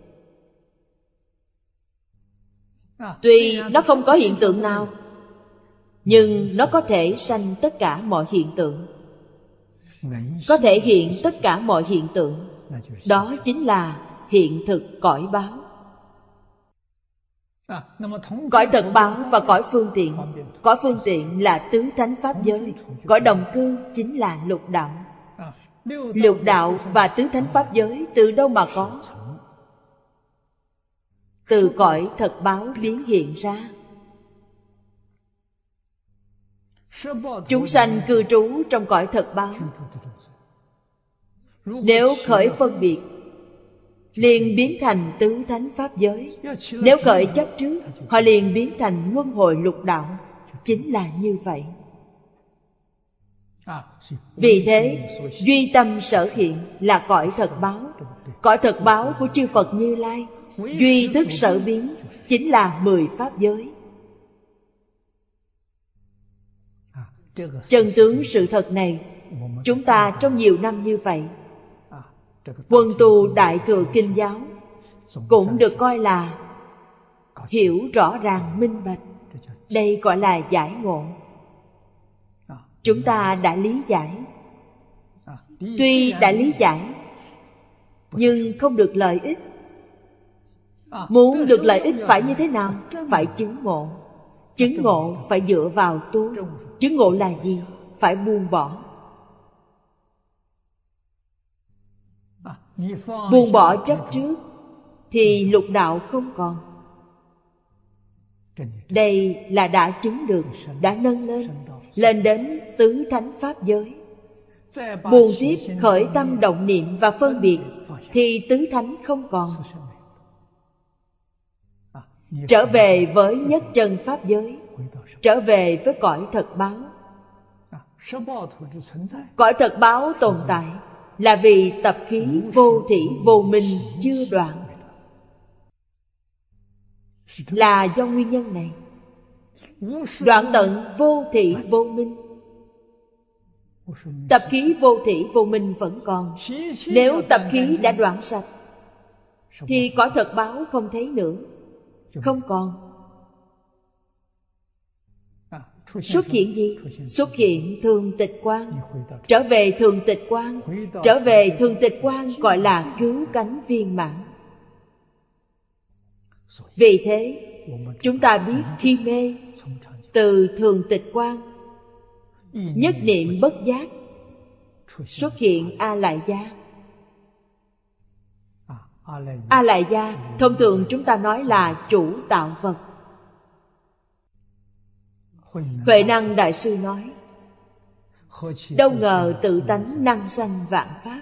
Tuy nó không có hiện tượng nào, nhưng nó có thể sanh tất cả mọi hiện tượng, có thể hiện tất cả mọi hiện tượng. Đó chính là hiện thực cõi báo. Cõi thật báo và cõi phương tiện. Cõi phương tiện là tứ thánh pháp giới. Cõi đồng cư chính là lục đạo. Lục đạo và tứ thánh pháp giới từ đâu mà có? Từ cõi thật báo biến hiện ra. Chúng sanh cư trú trong cõi thật báo. Nếu khởi phân biệt, liền biến thành tứ thánh pháp giới. Nếu khởi chấp trước, họ liền biến thành luân hồi lục đạo. Chính là như vậy. Vì thế, duy tâm sở hiện là cõi thật báo. Cõi thật báo của chư Phật Như Lai, duy thức sở biến chính là mười pháp giới. Chân tướng sự thật này, chúng ta trong nhiều năm như vậy, quân tu Đại Thừa Kinh Giáo cũng được coi là hiểu rõ ràng minh bạch. Đây gọi là giải ngộ. Chúng ta đã lý giải. Tuy đã lý giải, nhưng không được lợi ích. Muốn được lợi ích phải như thế nào? Phải chứng ngộ. Chứng ngộ phải dựa vào tu. Chứng ngộ là gì? Phải buông bỏ. Buông bỏ chấp trước thì lục đạo không còn. Đây là đã chứng được, đã nâng lên, lên đến tứ thánh pháp giới. Buông tiếp khởi tâm động niệm và phân biệt thì tứ thánh không còn. Trở về với nhất chân pháp giới, trở về với cõi thật báo. Cõi thật báo tồn tại là vì tập khí vô thỉ vô minh chưa đoạn. Là do nguyên nhân này. Đoạn tận vô thỉ vô minh. Tập khí vô thỉ vô minh vẫn còn. Nếu tập khí đã đoạn sạch thì cõi thật báo không thấy nữa, không còn. Xuất hiện gì? Xuất hiện thường tịch quang. Trở về thường tịch quang. Trở về thường tịch quang gọi là cứu cánh viên mãn. Vì thế, chúng ta biết khi mê, từ thường tịch quang, nhất niệm bất giác, xuất hiện A Lại Gia. A Lại Gia, thông thường chúng ta nói là chủ tạo vật. Huệ Năng Đại Sư nói, đâu ngờ tự tánh năng sanh vạn pháp.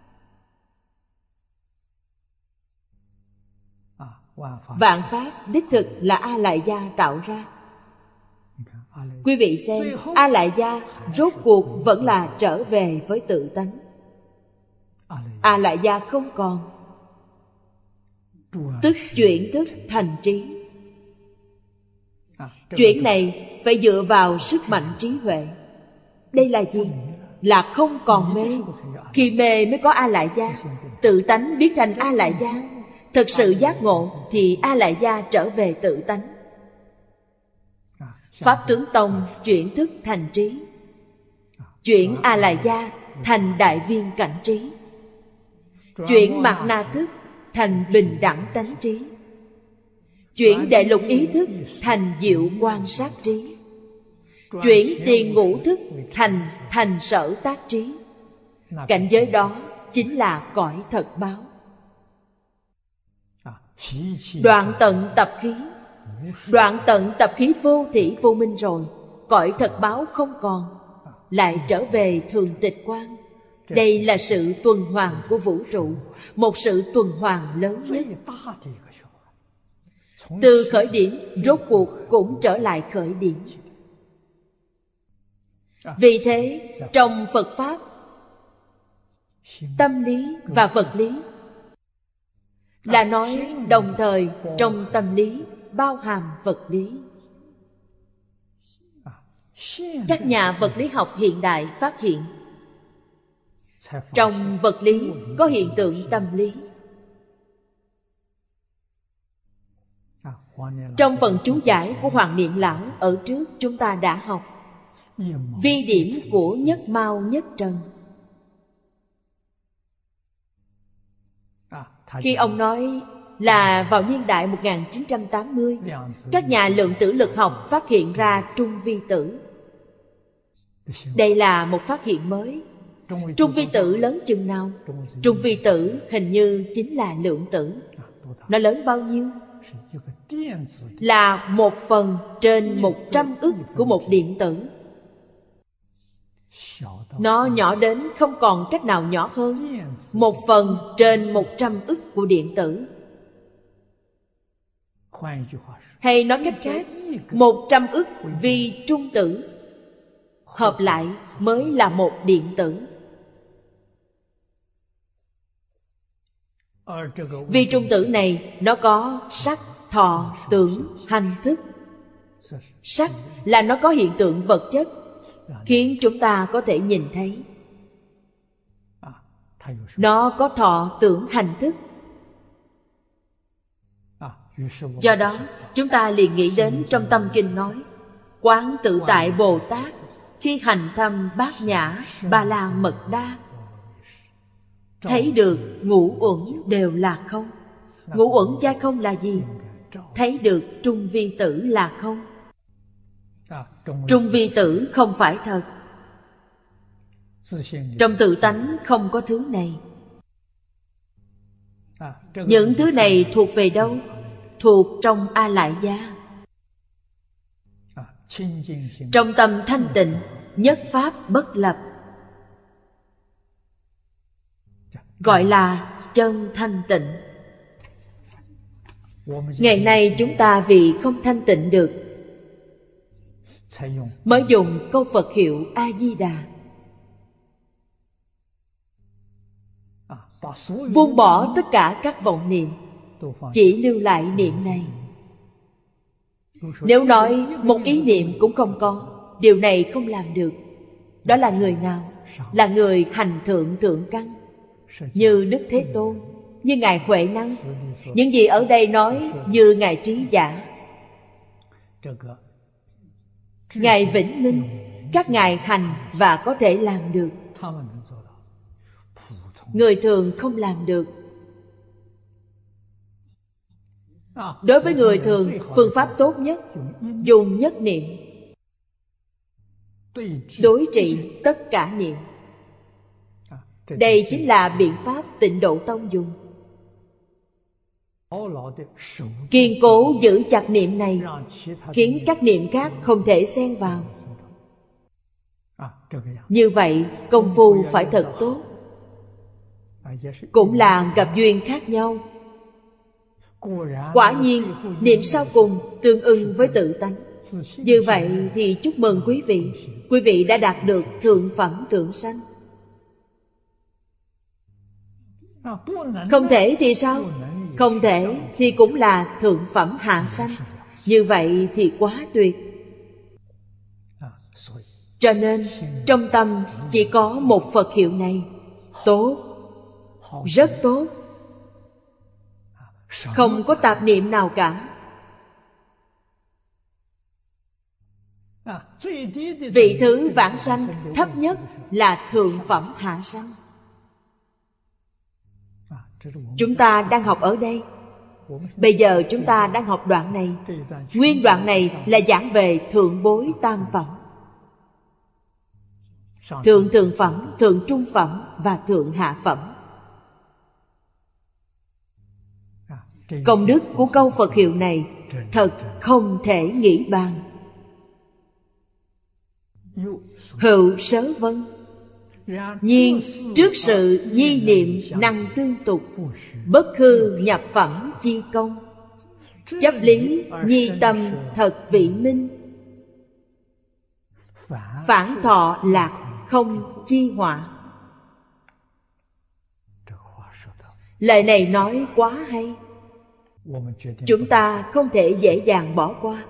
Vạn pháp đích thực là A Lại Gia tạo ra. Quý vị xem, A Lại Gia rốt cuộc vẫn là trở về với tự tánh. A Lại Gia không còn, tức chuyển thức thành trí. Chuyển này phải dựa vào sức mạnh trí huệ. Đây là gì? Là không còn mê. Khi mê mới có A Lại Gia. Tự tánh biến thành A Lại Gia. Thực sự giác ngộ thì A Lại Gia trở về tự tánh. Pháp Tướng Tông chuyển thức thành trí, chuyển A Lại Gia thành đại viên cảnh trí, chuyển Mạt Na thức thành bình đẳng tánh trí, chuyển Đệ Lục ý thức thành diệu quan sát trí, chuyển Tiền Ngũ thức thành thành sở tác trí. Cảnh giới đó chính là cõi thật báo. Đoạn tận tập khí, đoạn tận tập khí vô thỉ vô minh rồi, cõi thật báo không còn, lại trở về thường tịch quan. Đây là sự tuần hoàn của vũ trụ, một sự tuần hoàn lớn nhất. Từ khởi điểm rốt cuộc cũng trở lại khởi điểm. Vì thế trong Phật Pháp, tâm lý và vật lý là nói đồng thời. Trong tâm lý bao hàm vật lý. Các nhà vật lý học hiện đại phát hiện trong vật lý có hiện tượng tâm lý. Trong phần chú giải của Hoàng Niệm Lão ở trước chúng ta đã học vi điểm của nhất mao nhất trần. Khi ông nói là vào niên đại một nghìn chín trăm tám mươi, các nhà lượng tử lực học phát hiện ra trung vi tử. Đây là một phát hiện mới. Trung vi tử lớn chừng nào? Trung vi tử hình như chính là lượng tử. Nó lớn bao nhiêu? Là một phần trên một trăm ức của một điện tử. Nó nhỏ đến không còn cách nào nhỏ hơn. Một phần trên một trăm ức của điện tử. Hay nói cách khác, một trăm ức vi trung tử hợp lại mới là một điện tử. Vi trung tử này nó có sắc, thọ, tưởng, hành, thức. Sắc là nó có hiện tượng vật chất, khiến chúng ta có thể nhìn thấy. Nó có thọ, tưởng, hành, thức. Do đó chúng ta liền nghĩ đến trong tâm kinh nói: Quán tự tại Bồ Tát khi hành thâm bát nhã ba la mật đa, thấy được ngũ uẩn đều là không. Ngũ uẩn giai không là gì? Thấy được trung vi tử là không. Trung vi tử không phải thật. Trong tự tánh không có thứ này. Những thứ này thuộc về đâu? Thuộc trong A Lại Gia. Trong tâm thanh tịnh, nhất pháp bất lập, gọi là chân thanh tịnh. Ngày nay chúng ta vì không thanh tịnh được, mới dùng câu Phật hiệu A-di-đà. Buông bỏ tất cả các vọng niệm, chỉ lưu lại niệm này. Nếu nói một ý niệm cũng không có, điều này không làm được. Đó là người nào? Là người hành thượng thượng căn, như Đức Thế Tôn, như Ngài Huệ Năng. Những gì ở đây nói như Ngài Trí Giả, Ngài Vĩnh Minh, các ngài hành và có thể làm được. Người thường không làm được. Đối với người thường, phương pháp tốt nhất dùng nhất niệm đối trị tất cả niệm. Đây chính là biện pháp Tịnh Độ Tông dùng. Kiên cố giữ chặt niệm này, khiến các niệm khác không thể xen vào. Như vậy công phu phải thật tốt. Cũng là gặp duyên khác nhau. Quả nhiên niệm sau cùng tương ưng với tự tánh. Như vậy thì chúc mừng quý vị. Quý vị đã đạt được thượng phẩm thượng sanh. Không thể thì sao? Không thể thì cũng là thượng phẩm hạ sanh. Như vậy thì quá tuyệt. Cho nên trong tâm chỉ có một Phật hiệu này. Tốt, rất tốt, không có tạp niệm nào cả. Vị thứ vãng sanh thấp nhất là thượng phẩm hạ sanh. Chúng ta đang học ở đây. Bây giờ chúng ta đang học đoạn này. Nguyên đoạn này là giảng về thượng bối tam phẩm. Thượng thượng phẩm, thượng trung phẩm và thượng hạ phẩm. Công đức của câu Phật hiệu này thật không thể nghĩ bàn. Hữu sớ vân, nhiên trước sự nhi niệm năng tương tục, bất hư nhập phẩm chi công, chấp lý nhi tâm thật vị minh, phản thọ lạc không chi họa. Lời này nói quá hay, chúng ta không thể dễ dàng bỏ qua.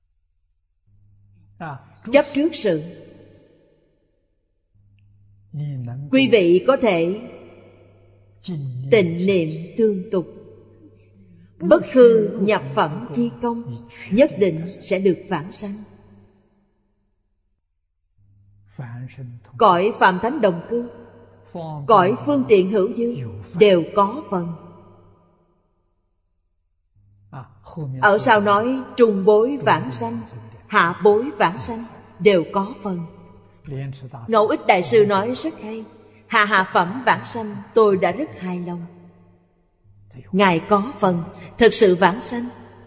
Chấp trước sự, quý vị có thể tịnh niệm tương tục, bất hư nhập phẩm chi công, nhất định sẽ được vãng sanh. Cõi Phạm Thánh Đồng Cư, cõi phương tiện hữu dư đều có phần. Ở sau nói trung bối vãng sanh, hạ bối vãng sanh đều có phần. Ngẫu Ích Đại Sư nói rất hay. Hạ hạ phẩm vãng sanh tôi đã rất hài lòng. Ngài có phần, thật sự vãng sanh.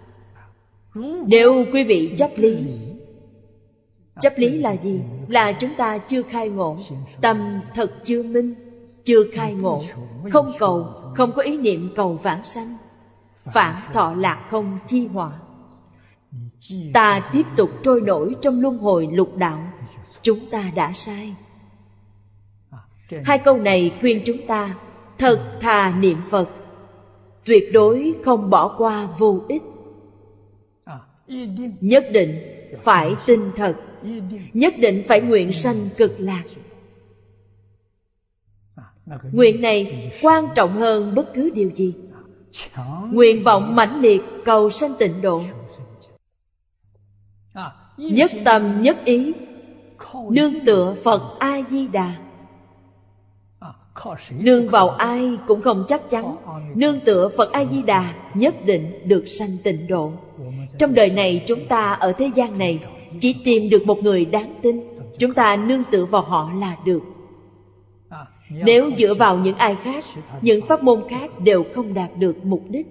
Nếu quý vị chấp lý, chấp lý là gì? Là chúng ta chưa khai ngộ, tâm thật chưa minh, chưa khai ngộ, không cầu, không có ý niệm cầu vãng sanh, phản thọ lạc không chi họa. Ta tiếp tục trôi nổi trong luân hồi lục đạo, chúng ta đã sai. Hai câu này khuyên chúng ta thật thà niệm Phật, tuyệt đối không bỏ qua vô ích. Nhất định phải tin thật, nhất định phải nguyện sanh cực lạc. Nguyện này quan trọng hơn bất cứ điều gì. Nguyện vọng mãnh liệt cầu sanh tịnh độ, nhất tâm nhất ý, nương tựa Phật A-di-đà. Nương vào ai cũng không chắc chắn. Nương tựa Phật A-di-đà nhất định được sanh tịnh độ. Trong đời này chúng ta ở thế gian này chỉ tìm được một người đáng tin, chúng ta nương tựa vào họ là được. Nếu dựa vào những ai khác, những pháp môn khác đều không đạt được mục đích,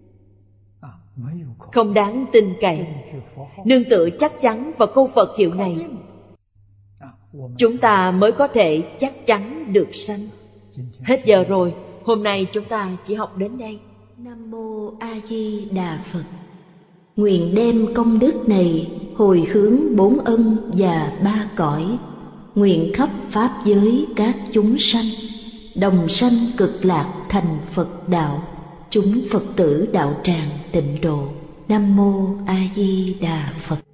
không đáng tin cậy. Nương tựa chắc chắn vào câu Phật hiệu này, chúng ta mới có thể chắc chắn được sanh. Hết giờ rồi, hôm nay chúng ta chỉ học đến đây. Nam Mô A Di Đà Phật. Nguyện đem công đức này hồi hướng bốn ân và ba cõi, nguyện khắp pháp giới các chúng sanh đồng sanh cực lạc thành Phật đạo, chúng Phật tử đạo tràng tịnh độ. Nam Mô A Di Đà Phật.